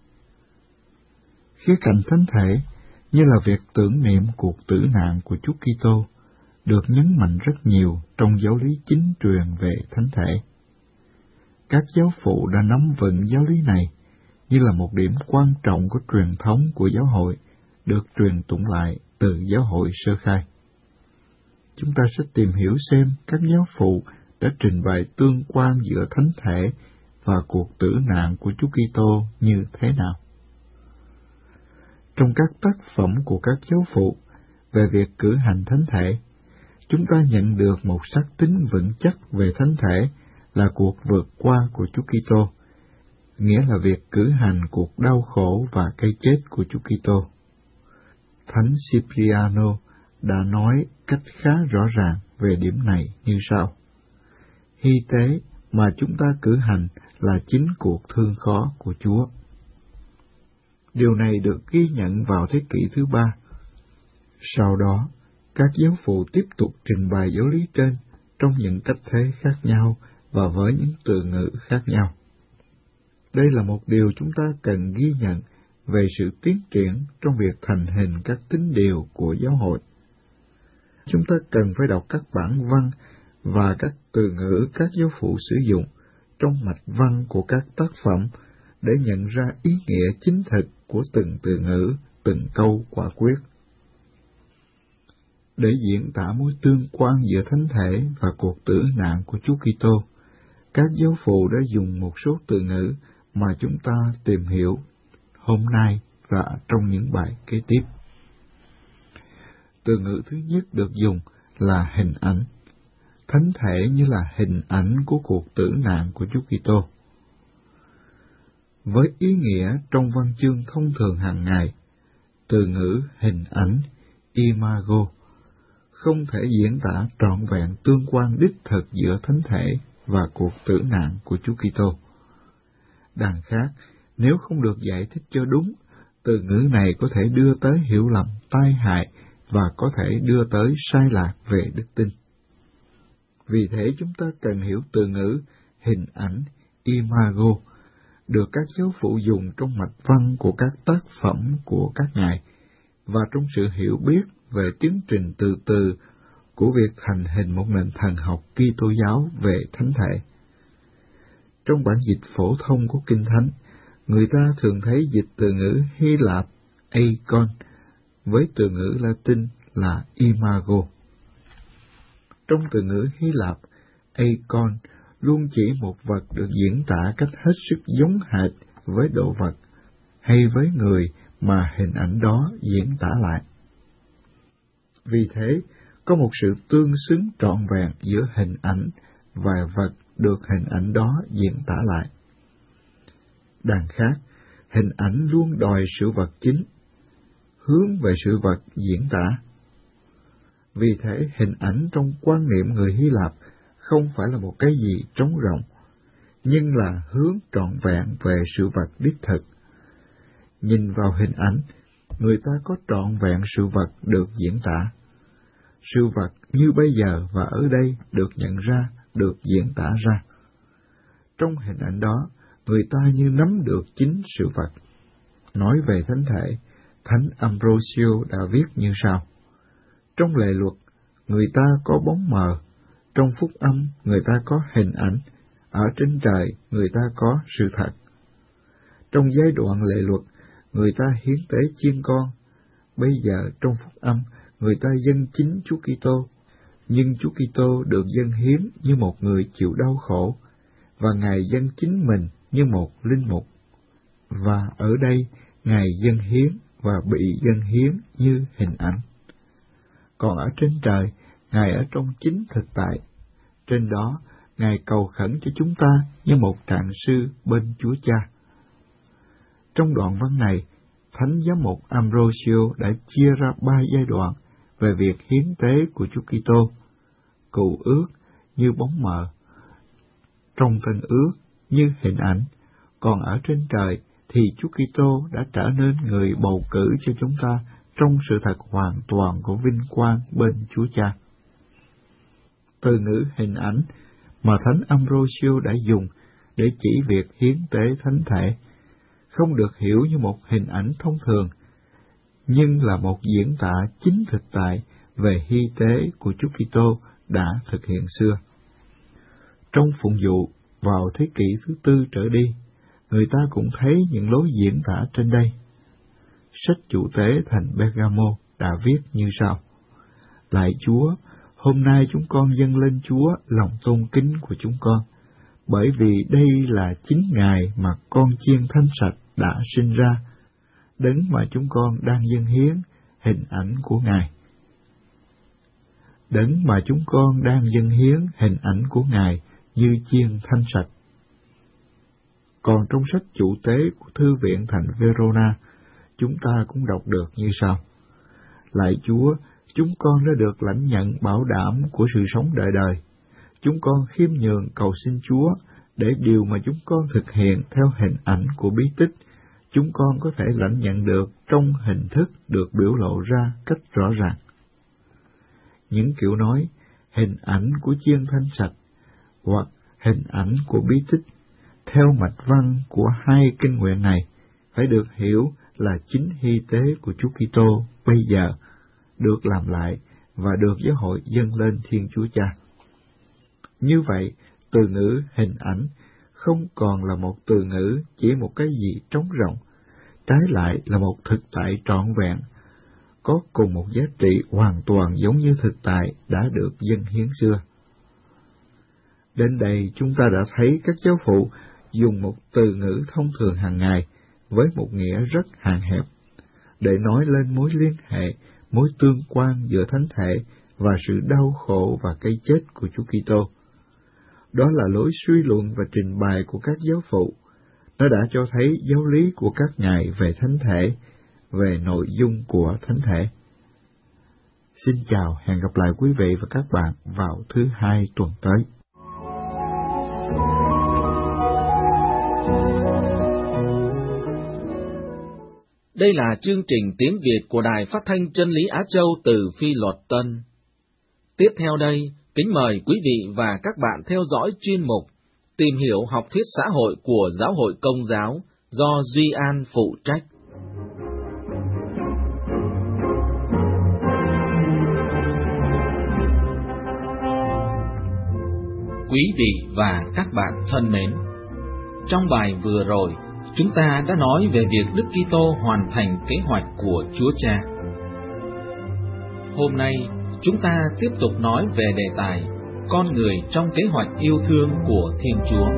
Khía cạnh thánh thể, như là việc tưởng niệm cuộc tử nạn của Chúa Kitô, được nhấn mạnh rất nhiều trong giáo lý chính truyền về thánh thể. Các giáo phụ đã nắm vững giáo lý này như là một điểm quan trọng của truyền thống của giáo hội, được truyền tụng lại từ giáo hội sơ khai. Chúng ta sẽ tìm hiểu xem các giáo phụ đã trình bày tương quan giữa thánh thể và cuộc tử nạn của Chúa Kitô như thế nào. Trong các tác phẩm của các giáo phụ về việc cử hành thánh thể, chúng ta nhận được một xác tín vững chắc về thánh thể là cuộc vượt qua của Chúa Kitô, nghĩa là việc cử hành cuộc đau khổ và cái chết của Chúa Kitô. Thánh Cipriano đã nói cách khá rõ ràng về điểm này như sau: hy tế mà chúng ta cử hành là chính cuộc thương khó của Chúa. Điều này được ghi nhận vào thế kỷ thứ ba. Sau đó, các giáo phụ tiếp tục trình bày giáo lý trên trong những cách thế khác nhau và với những từ ngữ khác nhau. Đây là một điều chúng ta cần ghi nhận về sự tiến triển trong việc thành hình các tín điều của giáo hội. Chúng ta cần phải đọc các bản văn và các từ ngữ các giáo phụ sử dụng trong mạch văn của các tác phẩm để nhận ra ý nghĩa chính thực của từng từ ngữ, từng câu quả quyết. để diễn tả mối tương quan giữa thánh thể và cuộc tử nạn của Chúa Kitô. Các giáo phụ đã dùng một số từ ngữ mà chúng ta tìm hiểu hôm nay và trong những bài kế tiếp. Từ ngữ thứ nhất được dùng là hình ảnh. Thánh thể như là hình ảnh của cuộc tử nạn của Chúa Kitô. Với ý nghĩa trong văn chương thông thường hàng ngày, từ ngữ hình ảnh, imago, không thể diễn tả trọn vẹn tương quan đích thực giữa thánh thể và cuộc tử nạn của Chúa Kitô. Đằng khác, nếu không được giải thích cho đúng, từ ngữ này có thể đưa tới hiểu lầm tai hại và có thể đưa tới sai lạc về đức tin. Vì thế chúng ta cần hiểu từ ngữ hình ảnh, imago, được các giáo phụ dùng trong mạch văn của các tác phẩm của các ngài, và trong sự hiểu biết về tiến trình từ từ của việc thành hình một nền thần học Kitô giáo về thánh thể. Trong bản dịch phổ thông của Kinh Thánh, người ta thường thấy dịch từ ngữ Hy Lạp eikon với từ ngữ Latin là imago. Trong từ ngữ Hy Lạp, eikon luôn chỉ một vật được diễn tả cách hết sức giống hệt với đồ vật hay với người mà hình ảnh đó diễn tả lại. Vì thế, có một sự tương xứng trọn vẹn giữa hình ảnh và vật được hình ảnh đó diễn tả lại. Đằng khác, hình ảnh luôn đòi sự vật chính, hướng về sự vật diễn tả. Vì thế, hình ảnh trong quan niệm người Hy Lạp không phải là một cái gì trống rỗng, nhưng là hướng trọn vẹn về sự vật đích thực. Nhìn vào hình ảnh, người ta có trọn vẹn sự vật được diễn tả. Sự vật như bây giờ và ở đây được nhận ra, được diễn tả ra. Trong hình ảnh đó, người ta như nắm được chính sự vật. Nói về thánh thể, Thánh Ambrosio đã viết như sau: trong lề luật, người ta có bóng mờ, trong phúc âm người ta có hình ảnh, ở trên trời người ta có sự thật. Trong giai đoạn lệ luật, người ta hiến tế chiên con, bây giờ trong phúc âm người ta dâng chính Chúa Kitô, nhưng Chúa Kitô được dâng hiến như một người chịu đau khổ, và Ngài dâng chính mình như một linh mục. Và ở đây, Ngài dâng hiến và bị dâng hiến như hình ảnh. Còn ở trên trời, Ngài ở trong chính thực tại. Trên đó, Ngài cầu khẩn cho chúng ta như một trạng sư bên Chúa Cha. Trong đoạn văn này, Thánh Giám mục Ambrosio đã chia ra 3 giai đoạn về việc hiến tế của Chúa Kitô: cựu ước như bóng mờ, trong tân ước như hình ảnh, còn ở trên trời thì Chúa Kitô đã trở nên người bầu cử cho chúng ta trong sự thật hoàn toàn của vinh quang bên Chúa Cha. Từ ngữ hình ảnh mà Thánh Ambrosio đã dùng để chỉ việc hiến tế thánh thể không được hiểu như một hình ảnh thông thường, nhưng là một diễn tả chính thực tại về hy tế của Chúa Kitô đã thực hiện xưa. Trong phụng vụ vào thế kỷ thứ 4 trở đi, người ta cũng thấy những lối diễn tả trên đây. Sách Chủ tế thành Bergamo đã viết như sau: lạy Chúa, hôm nay chúng con dâng lên Chúa lòng tôn kính của chúng con, bởi vì đây là chính Ngài mà con chiên thanh sạch đã sinh ra, đấng mà chúng con đang dâng hiến hình ảnh của Ngài. Đấng mà chúng con đang dâng hiến hình ảnh của Ngài như chiên thanh sạch. Còn trong sách Chủ tế của Thư viện thành Verona, chúng ta cũng đọc được như sau: lạy Chúa, chúng con đã được lãnh nhận bảo đảm của sự sống đời đời. Chúng con khiêm nhường cầu xin Chúa để điều mà chúng con thực hiện theo hình ảnh của bí tích, chúng con có thể lãnh nhận được trong hình thức được biểu lộ ra cách rõ ràng. Những kiểu nói hình ảnh của chiên thanh sạch hoặc hình ảnh của bí tích theo mạch văn của hai kinh nguyện này phải được hiểu là chính hy tế của Chúa Kitô bây giờ được làm lại và được giáo hội dâng lên Thiên Chúa Cha. Như vậy, từ ngữ hình ảnh không còn là một từ ngữ chỉ một cái gì trống rỗng, trái lại là một thực tại trọn vẹn, có cùng một giá trị hoàn toàn giống như thực tại đã được dâng hiến xưa. Đến đây chúng ta đã thấy các giáo phụ dùng một từ ngữ thông thường hàng ngày với một nghĩa rất hạn hẹp để nói lên mối liên hệ, mối tương quan giữa thánh thể và sự đau khổ và cái chết của Chúa Kitô. Đó là lối suy luận và trình bày của các giáo phụ. Nó đã cho thấy giáo lý của các ngài về thánh thể, về nội dung của thánh thể. Xin chào, hẹn gặp lại quý vị và các bạn vào thứ Hai tuần tới. Đây là chương trình tiếng Việt của Đài Phát thanh Chân lý Á Châu từ Phi Luật Tân. Tiếp theo đây, kính mời quý vị và các bạn theo dõi chuyên mục Tìm hiểu học thuyết xã hội của Giáo hội Công giáo do Duy An phụ trách. Quý vị và các bạn thân mến, trong bài vừa rồi, chúng ta đã nói về việc Đức Kitô hoàn thành kế hoạch của Chúa Cha. Hôm nay, chúng ta tiếp tục nói về đề tài con người trong kế hoạch yêu thương của Thiên Chúa.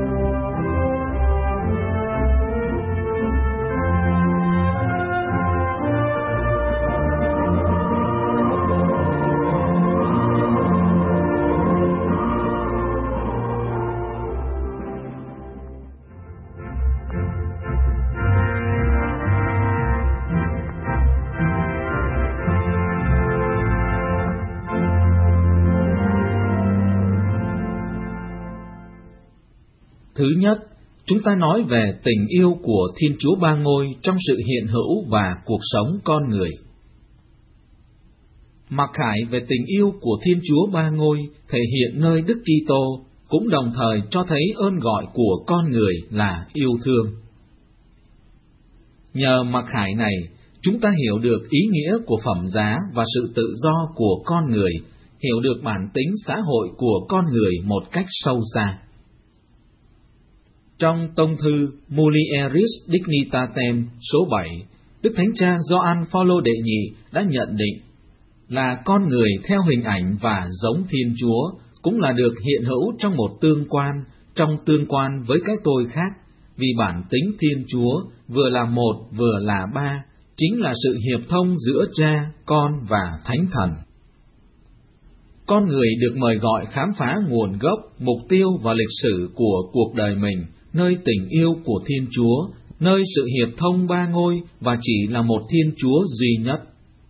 Thứ nhất, chúng ta nói về tình yêu của Thiên Chúa Ba Ngôi trong sự hiện hữu và cuộc sống con người. Mặc khải về tình yêu của Thiên Chúa Ba Ngôi thể hiện nơi Đức Kitô, cũng đồng thời cho thấy ơn gọi của con người là yêu thương. Nhờ mặc khải này, chúng ta hiểu được ý nghĩa của phẩm giá và sự tự do của con người, hiểu được bản tính xã hội của con người một cách sâu xa. Trong tông thư Mulieris Dignitatem số 7, Đức Thánh Cha Gioan Phaolô đệ nhị đã nhận định là con người theo hình ảnh và giống Thiên Chúa cũng là được hiện hữu trong một trong tương quan với cái tôi khác, vì bản tính Thiên Chúa vừa là một vừa là ba, chính là sự hiệp thông giữa Cha, Con và Thánh Thần. Con người được mời gọi khám phá nguồn gốc, mục tiêu và lịch sử của cuộc đời mình, nơi tình yêu của Thiên Chúa, nơi sự hiệp thông ba ngôi và chỉ là một Thiên Chúa duy nhất.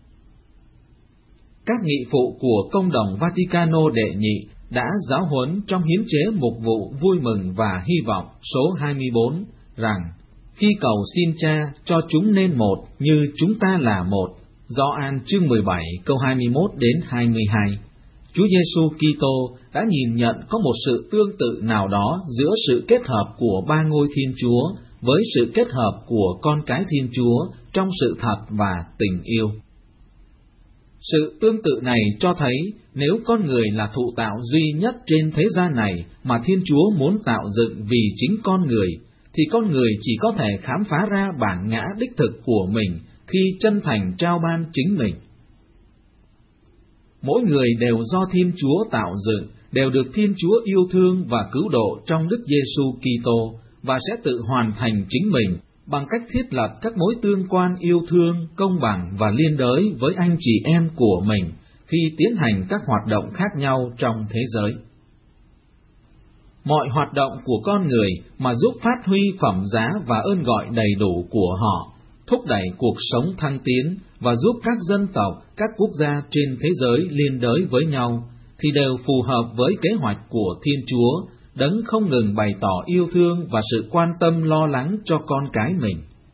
Các nghị phụ của Công đồng Vaticano đệ nhị đã giáo huấn trong hiến chế mục vụ vui mừng và hy vọng số 24 rằng khi cầu xin Cha cho chúng nên một như chúng ta là một. Gioan chương 17 câu 21 đến 22. Chúa Giêsu Kitô đã nhìn nhận có một sự tương tự nào đó giữa sự kết hợp của ba ngôi Thiên Chúa với sự kết hợp của con cái Thiên Chúa trong sự thật và tình yêu. Sự tương tự này cho thấy nếu con người là thụ tạo duy nhất trên thế gian này mà Thiên Chúa muốn tạo dựng vì chính con người, thì con người chỉ có thể khám phá ra bản ngã đích thực của mình khi chân thành trao ban chính mình. Mỗi người đều do Thiên Chúa tạo dựng, đều được Thiên Chúa yêu thương và cứu độ trong Đức Giêsu Kitô và sẽ tự hoàn thành chính mình bằng cách thiết lập các mối tương quan yêu thương, công bằng và liên đới với anh chị em của mình khi tiến hành các hoạt động khác nhau trong thế giới. Mọi hoạt động của con người mà giúp phát huy phẩm giá và ơn gọi đầy đủ của họ, thúc đẩy cuộc sống thăng tiến và giúp các dân tộc, các quốc gia trên thế giới liên đới với nhau, thì đều phù hợp với kế hoạch của Thiên Chúa, Đấng không ngừng bày tỏ yêu thương và sự quan tâm lo lắng cho con cái mình.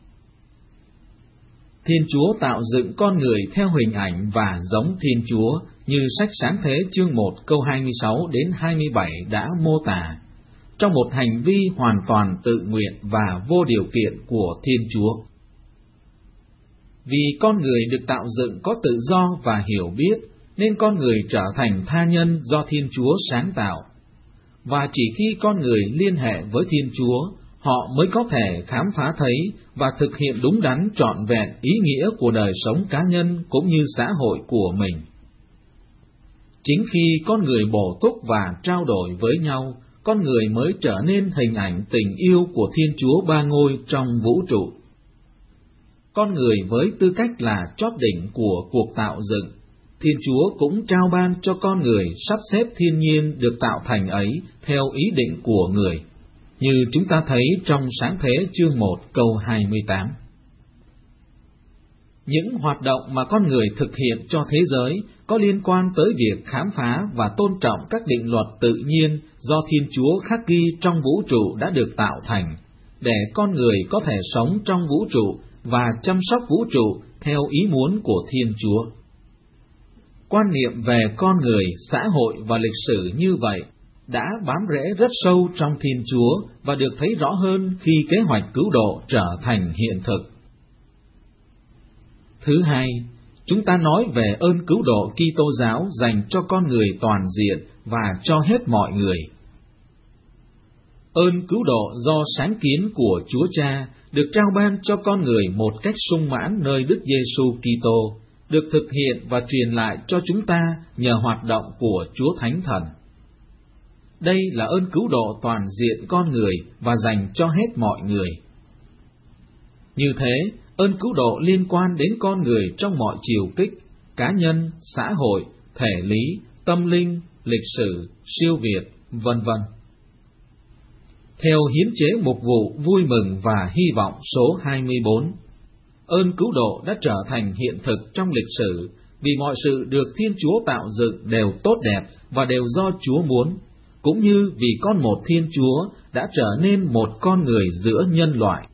Thiên Chúa tạo dựng con người theo hình ảnh và giống Thiên Chúa, như sách Sáng Thế chương 1 câu 26 đến 27 đã mô tả, trong một hành vi hoàn toàn tự nguyện và vô điều kiện của Thiên Chúa. Vì con người được tạo dựng có tự do và hiểu biết, nên con người trở thành tha nhân do Thiên Chúa sáng tạo. Và chỉ khi con người liên hệ với Thiên Chúa, họ mới có thể khám phá thấy và thực hiện đúng đắn trọn vẹn ý nghĩa của đời sống cá nhân cũng như xã hội của mình. Chính khi con người bổ túc và trao đổi với nhau, con người mới trở nên hình ảnh tình yêu của Thiên Chúa Ba Ngôi trong vũ trụ. Con người với tư cách là chóp đỉnh của cuộc tạo dựng, Thiên Chúa cũng trao ban cho con người sắp xếp thiên nhiên được tạo thành ấy theo ý định của người, như chúng ta thấy trong Sáng Thế chương 1 câu 28. Những hoạt động mà con người thực hiện cho thế giới có liên quan tới việc khám phá và tôn trọng các định luật tự nhiên do Thiên Chúa khắc ghi trong vũ trụ đã được tạo thành, để con người có thể sống trong vũ trụ và chăm sóc vũ trụ theo ý muốn của Thiên Chúa. Quan niệm về con người, xã hội và lịch sử như vậy đã bám rễ rất sâu trong Thiên Chúa và được thấy rõ hơn khi kế hoạch cứu độ trở thành hiện thực. Thứ hai, chúng ta nói về ơn cứu độ Kitô giáo dành cho con người toàn diện và cho hết mọi người. Ơn cứu độ do sáng kiến của Chúa Cha được trao ban cho con người một cách sung mãn nơi Đức Giêsu Kitô, được thực hiện và truyền lại cho chúng ta nhờ hoạt động của Chúa Thánh Thần. Đây là ơn cứu độ toàn diện con người và dành cho hết mọi người. Như thế, ơn cứu độ liên quan đến con người trong mọi chiều kích, cá nhân, xã hội, thể lý, tâm linh, lịch sử, siêu việt, vân vân. Theo hiến chế mục vụ vui mừng và hy vọng số 24, ơn cứu độ đã trở thành hiện thực trong lịch sử vì mọi sự được Thiên Chúa tạo dựng đều tốt đẹp và đều do Chúa muốn, cũng như vì con một Thiên Chúa đã trở nên một con người giữa nhân loại.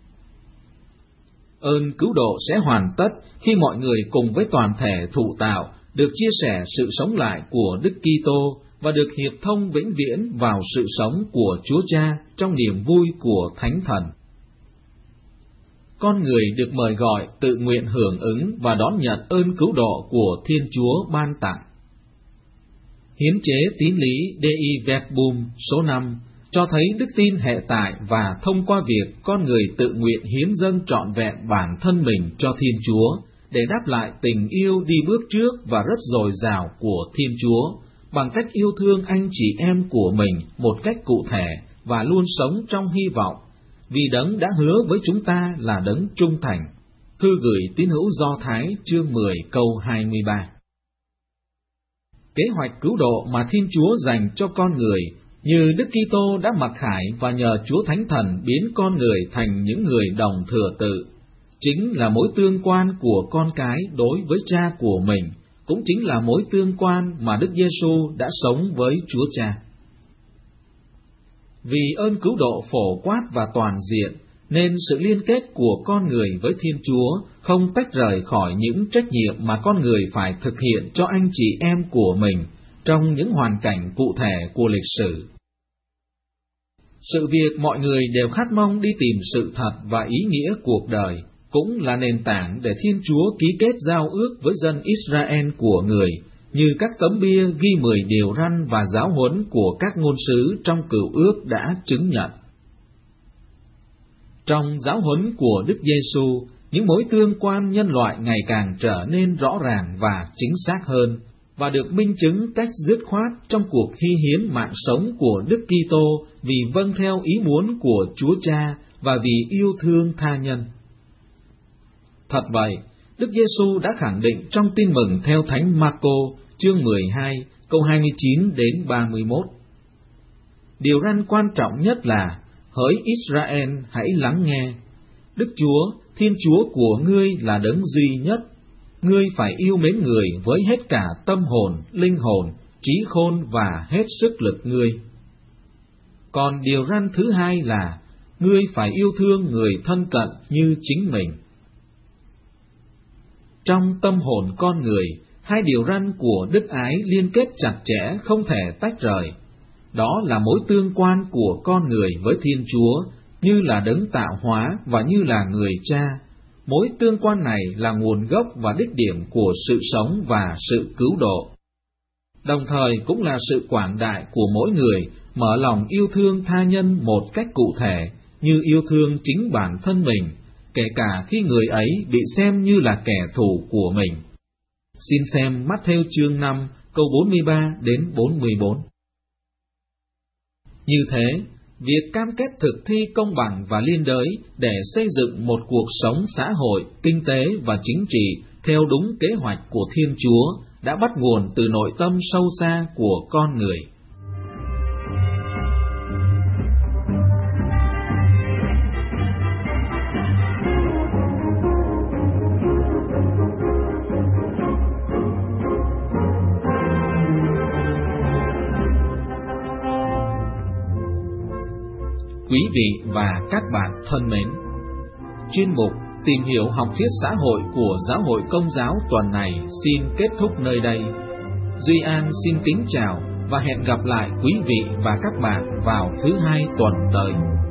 Ơn cứu độ sẽ hoàn tất khi mọi người cùng với toàn thể thụ tạo được chia sẻ sự sống lại của Đức Kitô và được hiệp thông vĩnh viễn vào sự sống của Chúa Cha trong niềm vui của Thánh Thần. Con người được mời gọi tự nguyện hưởng ứng và đón nhận ơn cứu độ của Thiên Chúa ban tặng. Hiến chế tín lý Dei Verbum số 5 cho thấy đức tin hệ tại và thông qua việc con người tự nguyện hiến dâng trọn vẹn bản thân mình cho Thiên Chúa để đáp lại tình yêu đi bước trước và rất dồi dào của Thiên Chúa bằng cách yêu thương anh chị em của mình một cách cụ thể và luôn sống trong hy vọng, vì Đấng đã hứa với chúng ta là Đấng trung thành. Thư gửi tín hữu Do Thái chương 10 câu 23. Kế hoạch cứu độ mà Thiên Chúa dành cho con người, như Đức Kitô đã mặc khải và nhờ Chúa Thánh Thần biến con người thành những người đồng thừa tự, chính là mối tương quan của con cái đối với Cha của mình, cũng chính là mối tương quan mà Đức Giêsu đã sống với Chúa Cha. Vì ơn cứu độ phổ quát và toàn diện, nên sự liên kết của con người với Thiên Chúa không tách rời khỏi những trách nhiệm mà con người phải thực hiện cho anh chị em của mình trong những hoàn cảnh cụ thể của lịch sử. Sự việc mọi người đều khát mong đi tìm sự thật và ý nghĩa cuộc đời cũng là nền tảng để Thiên Chúa ký kết giao ước với dân Israel của người, như các tấm bia ghi 10 điều răn và giáo huấn của các ngôn sứ trong Cựu Ước đã chứng nhận. Trong giáo huấn của Đức Giêsu, những mối tương quan nhân loại ngày càng trở nên rõ ràng và chính xác hơn, và được minh chứng cách dứt khoát trong cuộc hy hiến mạng sống của Đức Kitô vì vâng theo ý muốn của Chúa Cha và vì yêu thương tha nhân. Thật vậy, Đức Giêsu đã khẳng định trong Tin mừng theo Thánh Marco chương 12 câu 29 đến 31. Điều răn quan trọng nhất là: hỡi Israel, hãy lắng nghe. Đức Chúa, Thiên Chúa của ngươi là Đấng duy nhất. Ngươi phải yêu mến người với hết cả tâm hồn, linh hồn, trí khôn và hết sức lực ngươi. Còn điều răn thứ hai là: ngươi phải yêu thương người thân cận như chính mình. Trong tâm hồn con người, hai điều răn của đức ái liên kết chặt chẽ không thể tách rời. Đó là mối tương quan của con người với Thiên Chúa, như là Đấng tạo hóa và như là người Cha. Mối tương quan này là nguồn gốc và đích điểm của sự sống và sự cứu độ. Đồng thời cũng là sự quảng đại của mỗi người mở lòng yêu thương tha nhân một cách cụ thể, như yêu thương chính bản thân mình, kể cả khi người ấy bị xem như là kẻ thù của mình. Xin xem Mát-thêu chương 5, câu 43 đến 44. Như thế, việc cam kết thực thi công bằng và liên đới để xây dựng một cuộc sống xã hội, kinh tế và chính trị theo đúng kế hoạch của Thiên Chúa đã bắt nguồn từ nội tâm sâu xa của con người. Quý vị và các bạn thân mến, chuyên mục Tìm hiểu học thuyết xã hội của Giáo hội Công giáo tuần này xin kết thúc nơi đây. Duy An xin kính chào và hẹn gặp lại quý vị và các bạn vào thứ Hai tuần tới.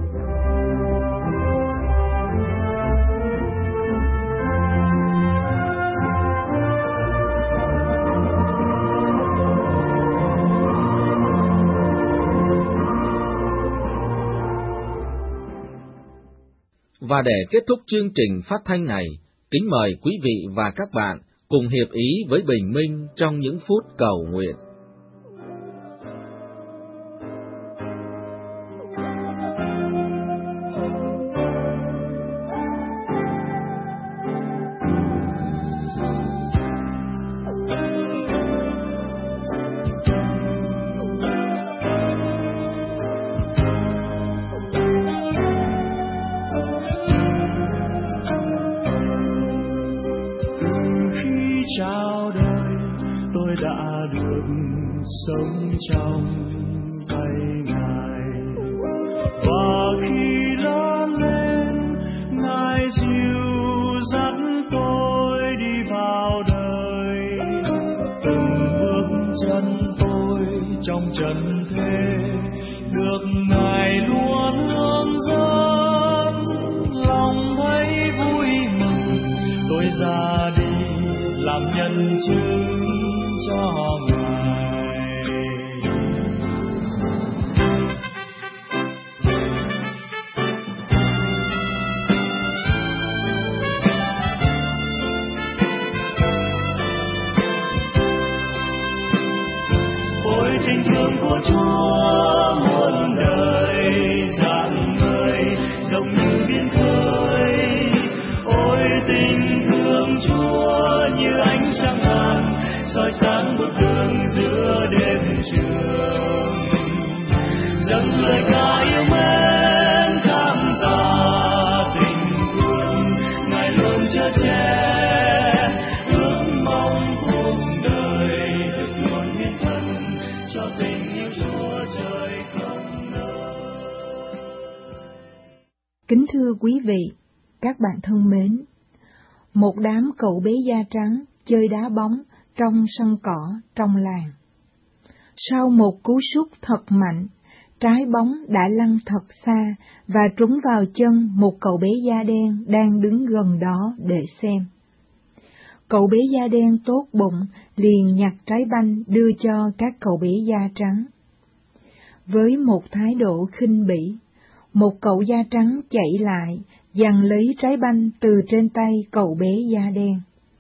Và để kết thúc chương trình phát thanh này, kính mời quý vị và các bạn cùng hiệp ý với Bình Minh trong những phút cầu nguyện. Sống trong tay Ngài, và khi lớn lên, Ngài dìu dắt tôi đi vào đời. Từng bước chân tôi trong trần thế được Ngài luôn hướng dẫn, lòng thấy vui mừng. Tôi ra đi làm nhân chứng cho Ngài. Của Chúa muôn đời rạng ngời giống như biển khơi. Ôi tình thương Chúa như ánh trăng ngàn soi sáng bước đường giữa đêm trường. Dâng lời ca yêu mến cảm tạ tình thương Ngài luôn chở che. Kính thưa quý vị, các bạn thân mến, một đám cậu bé da trắng chơi đá bóng trong sân cỏ trong làng. Sau một cú sút thật mạnh, trái bóng đã lăn thật xa và trúng vào chân một cậu bé da đen đang đứng gần đó để xem. Cậu bé da đen tốt bụng liền nhặt trái banh đưa cho các cậu bé da trắng. Với một thái độ khinh bỉ, một cậu da trắng chạy lại, giằng lấy trái banh từ trên tay cậu bé da đen.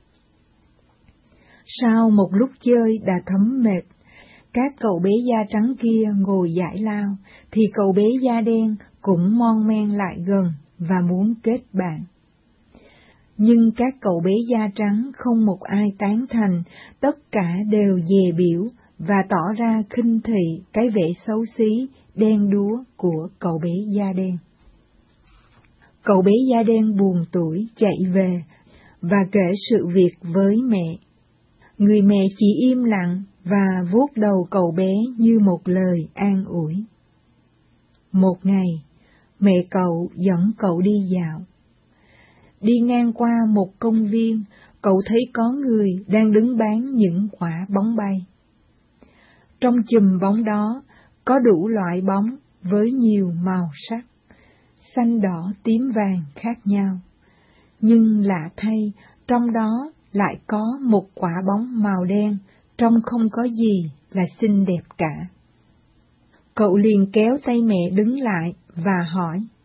Sau một lúc chơi đã thấm mệt, các cậu bé da trắng kia ngồi giải lao, thì cậu bé da đen cũng mon men lại gần và muốn kết bạn. Nhưng các cậu bé da trắng không một ai tán thành, tất cả đều dè biểu và tỏ ra khinh thị cái vẻ xấu xí, đen đúa của cậu bé da đen. Cậu bé da đen buồn tủi chạy về và kể sự việc với mẹ. Người mẹ chỉ im lặng và vuốt đầu cậu bé như một lời an ủi. Một ngày, mẹ cậu dẫn cậu đi dạo. Đi ngang qua một công viên, cậu thấy có người đang đứng bán những quả bóng bay. Trong chùm bóng đó có đủ loại bóng với nhiều màu sắc, xanh đỏ tím vàng khác nhau. Nhưng lạ thay, trong đó lại có một quả bóng màu đen, trông không có gì là xinh đẹp cả. Cậu liền kéo tay mẹ đứng lại và hỏi,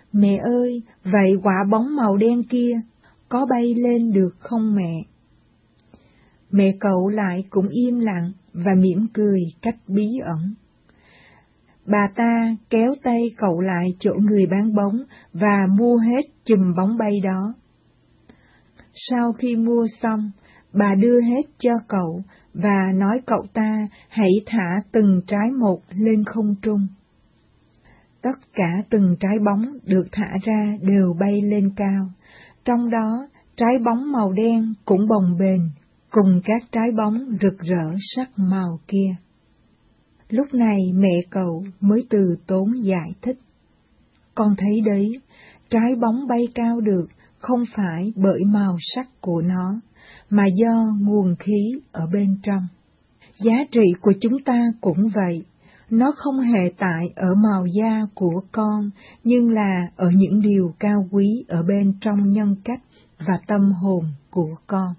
Mẹ ơi, vậy quả bóng màu đen kia có bay lên được không mẹ? Mẹ cậu lại cũng im lặng và mỉm cười cách bí ẩn. Bà ta kéo tay cậu lại chỗ người bán bóng và mua hết chùm bóng bay đó. Sau khi mua xong, bà đưa hết cho cậu và nói cậu ta hãy thả từng trái một lên không trung. Tất cả từng trái bóng được thả ra đều bay lên cao, trong đó trái bóng màu đen cũng bồng bềnh cùng các trái bóng rực rỡ sắc màu kia. Lúc này mẹ cậu mới từ tốn giải thích. Con thấy đấy, trái bóng bay cao được không phải bởi màu sắc của nó, mà do nguồn khí ở bên trong. Giá trị của chúng ta cũng vậy, nó không hề tại ở màu da của con, nhưng là ở những điều cao quý ở bên trong nhân cách và tâm hồn của con.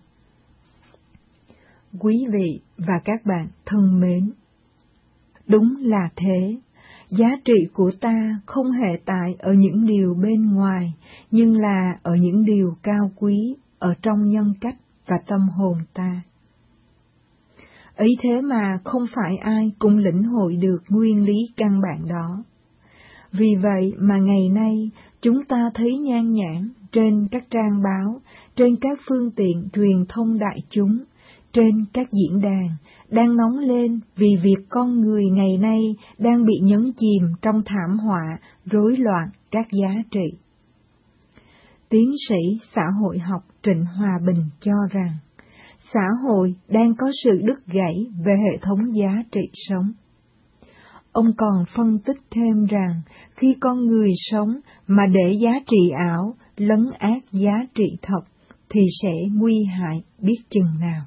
Quý vị và các bạn thân mến, đúng là thế, giá trị của ta không hề tại ở những điều bên ngoài, nhưng là ở những điều cao quý ở trong nhân cách và tâm hồn ta. Ấy thế mà không phải ai cũng lĩnh hội được nguyên lý căn bản đó. Vì vậy mà ngày nay chúng ta thấy nhan nhản trên các trang báo, trên các phương tiện truyền thông đại chúng, trên các diễn đàn đang nóng lên vì việc con người ngày nay đang bị nhấn chìm trong thảm họa rối loạn các giá trị. Tiến sĩ xã hội học Trịnh Hòa Bình cho rằng, xã hội đang có sự đứt gãy về hệ thống giá trị sống. Ông còn phân tích thêm rằng, khi con người sống mà để giá trị ảo lấn át giá trị thật, thì sẽ nguy hại biết chừng nào.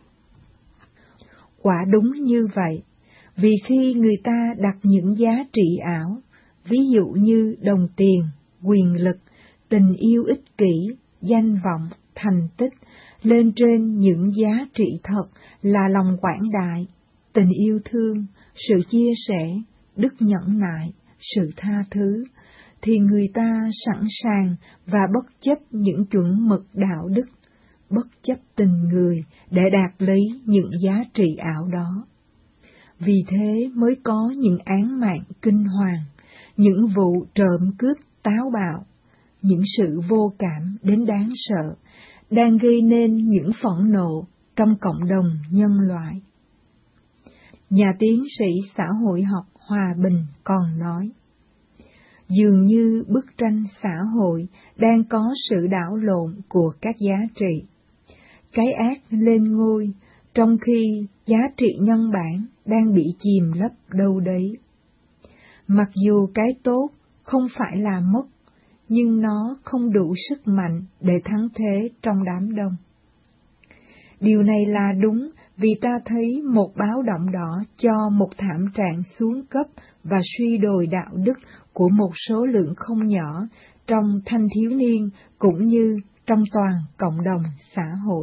Quả đúng như vậy, vì khi người ta đặt những giá trị ảo, ví dụ như đồng tiền, quyền lực, tình yêu ích kỷ, danh vọng, thành tích, lên trên những giá trị thật là lòng quảng đại, tình yêu thương, sự chia sẻ, đức nhẫn nại, sự tha thứ, thì người ta sẵn sàng và bất chấp những chuẩn mực đạo đức, bất chấp tình người để đạt lấy những giá trị ảo đó. Vì thế mới có những án mạng kinh hoàng, những vụ trộm cướp táo bạo, những sự vô cảm đến đáng sợ, đang gây nên những phẫn nộ trong cộng đồng nhân loại. Nhà tiến sĩ xã hội học Hòa Bình còn nói, dường như bức tranh xã hội đang có sự đảo lộn của các giá trị. Cái ác lên ngôi, trong khi giá trị nhân bản đang bị chìm lấp đâu đấy. Mặc dù cái tốt không phải là mất, nhưng nó không đủ sức mạnh để thắng thế trong đám đông. Điều này là đúng vì ta thấy một báo động đỏ cho một thảm trạng xuống cấp và suy đồi đạo đức của một số lượng không nhỏ trong thanh thiếu niên cũng như trong toàn cộng đồng xã hội.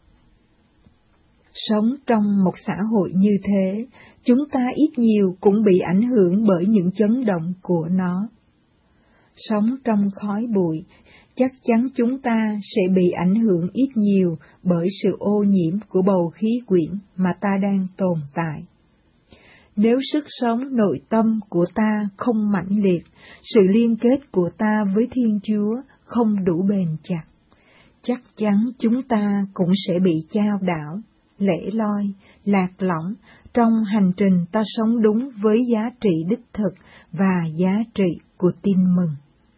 Sống trong một xã hội như thế, chúng ta ít nhiều cũng bị ảnh hưởng bởi những chấn động của nó. Sống trong khói bụi, chắc chắn chúng ta sẽ bị ảnh hưởng ít nhiều bởi sự ô nhiễm của bầu khí quyển mà ta đang tồn tại. Nếu sức sống nội tâm của ta không mãnh liệt, sự liên kết của ta với Thiên Chúa không đủ bền chặt, chắc chắn chúng ta cũng sẽ bị chao đảo, lẻ loi, lạc lõng trong hành trình ta sống đúng với giá trị đích thực và giá trị của tin mừng.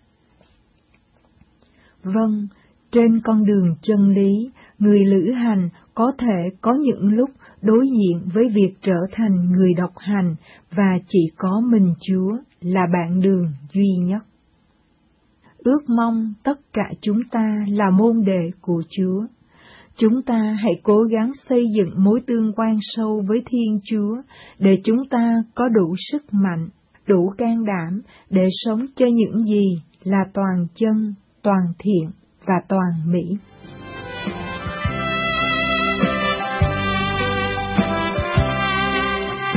Vâng, trên con đường chân lý, người lữ hành có thể có những lúc đối diện với việc trở thành người độc hành và chỉ có mình Chúa là bạn đường duy nhất. Ước mong tất cả chúng ta là môn đệ của Chúa. Chúng ta hãy cố gắng xây dựng mối tương quan sâu với Thiên Chúa để chúng ta có đủ sức mạnh, đủ can đảm để sống cho những gì là toàn chân, toàn thiện và toàn mỹ.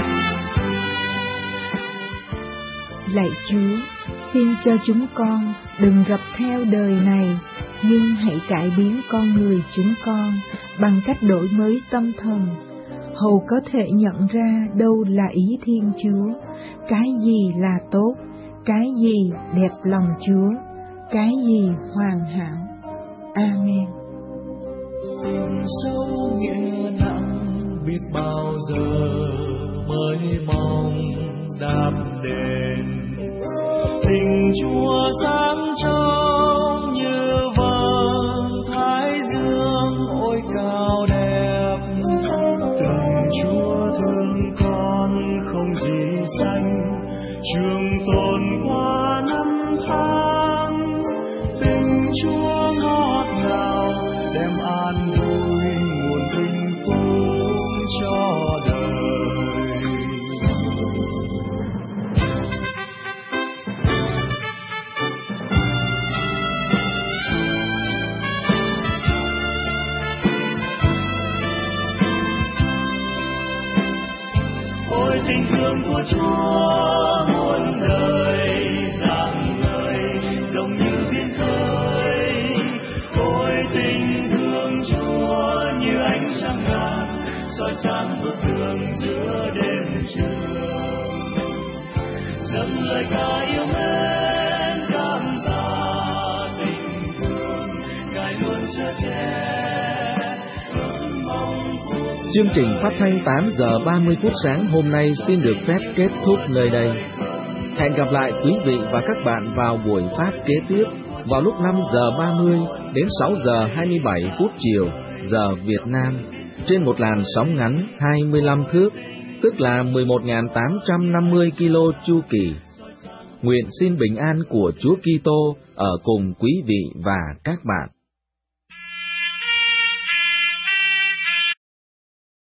Lạy Chúa, xin cho chúng con Đừng rập theo đời này, nhưng hãy cải biến con người chúng con bằng cách đổi mới tâm thần, hầu có thể nhận ra đâu là ý Thiên Chúa, cái gì là tốt, cái gì đẹp lòng Chúa, cái gì hoàn hảo. Amen. Tình sâu nghĩa nặng biết bao giờ mới mong đáp đền. Tình Chúa sáng trong như vầng thái dương ôi cao đẹp. Tình Chúa thương con không gì sánh, trường tồn qua năm tháng. Tình Chúa ngọt ngào đem an vui nguồn vinh phúc cho đời. Ôi tình thương của Chúa muôn đời rạng ngời giống như biển khơi. Ôi tình thương Chúa như ánh sáng ngàn soi sáng bức tường giữa đêm trường. Dâng lời ca yêu mến cảm tạ tình thương Ngài luôn chở che. Chương trình phát thanh 8 giờ 30 phút sáng hôm nay xin được phép kết thúc nơi đây. Hẹn gặp lại quý vị và các bạn vào buổi phát kế tiếp vào lúc 5 giờ 30 đến 6 giờ 27 phút chiều giờ Việt Nam trên một làn sóng ngắn 25 thước, tức là 11.850 kilo chu kỳ. Nguyện xin bình an của Chúa Kitô ở cùng quý vị và các bạn.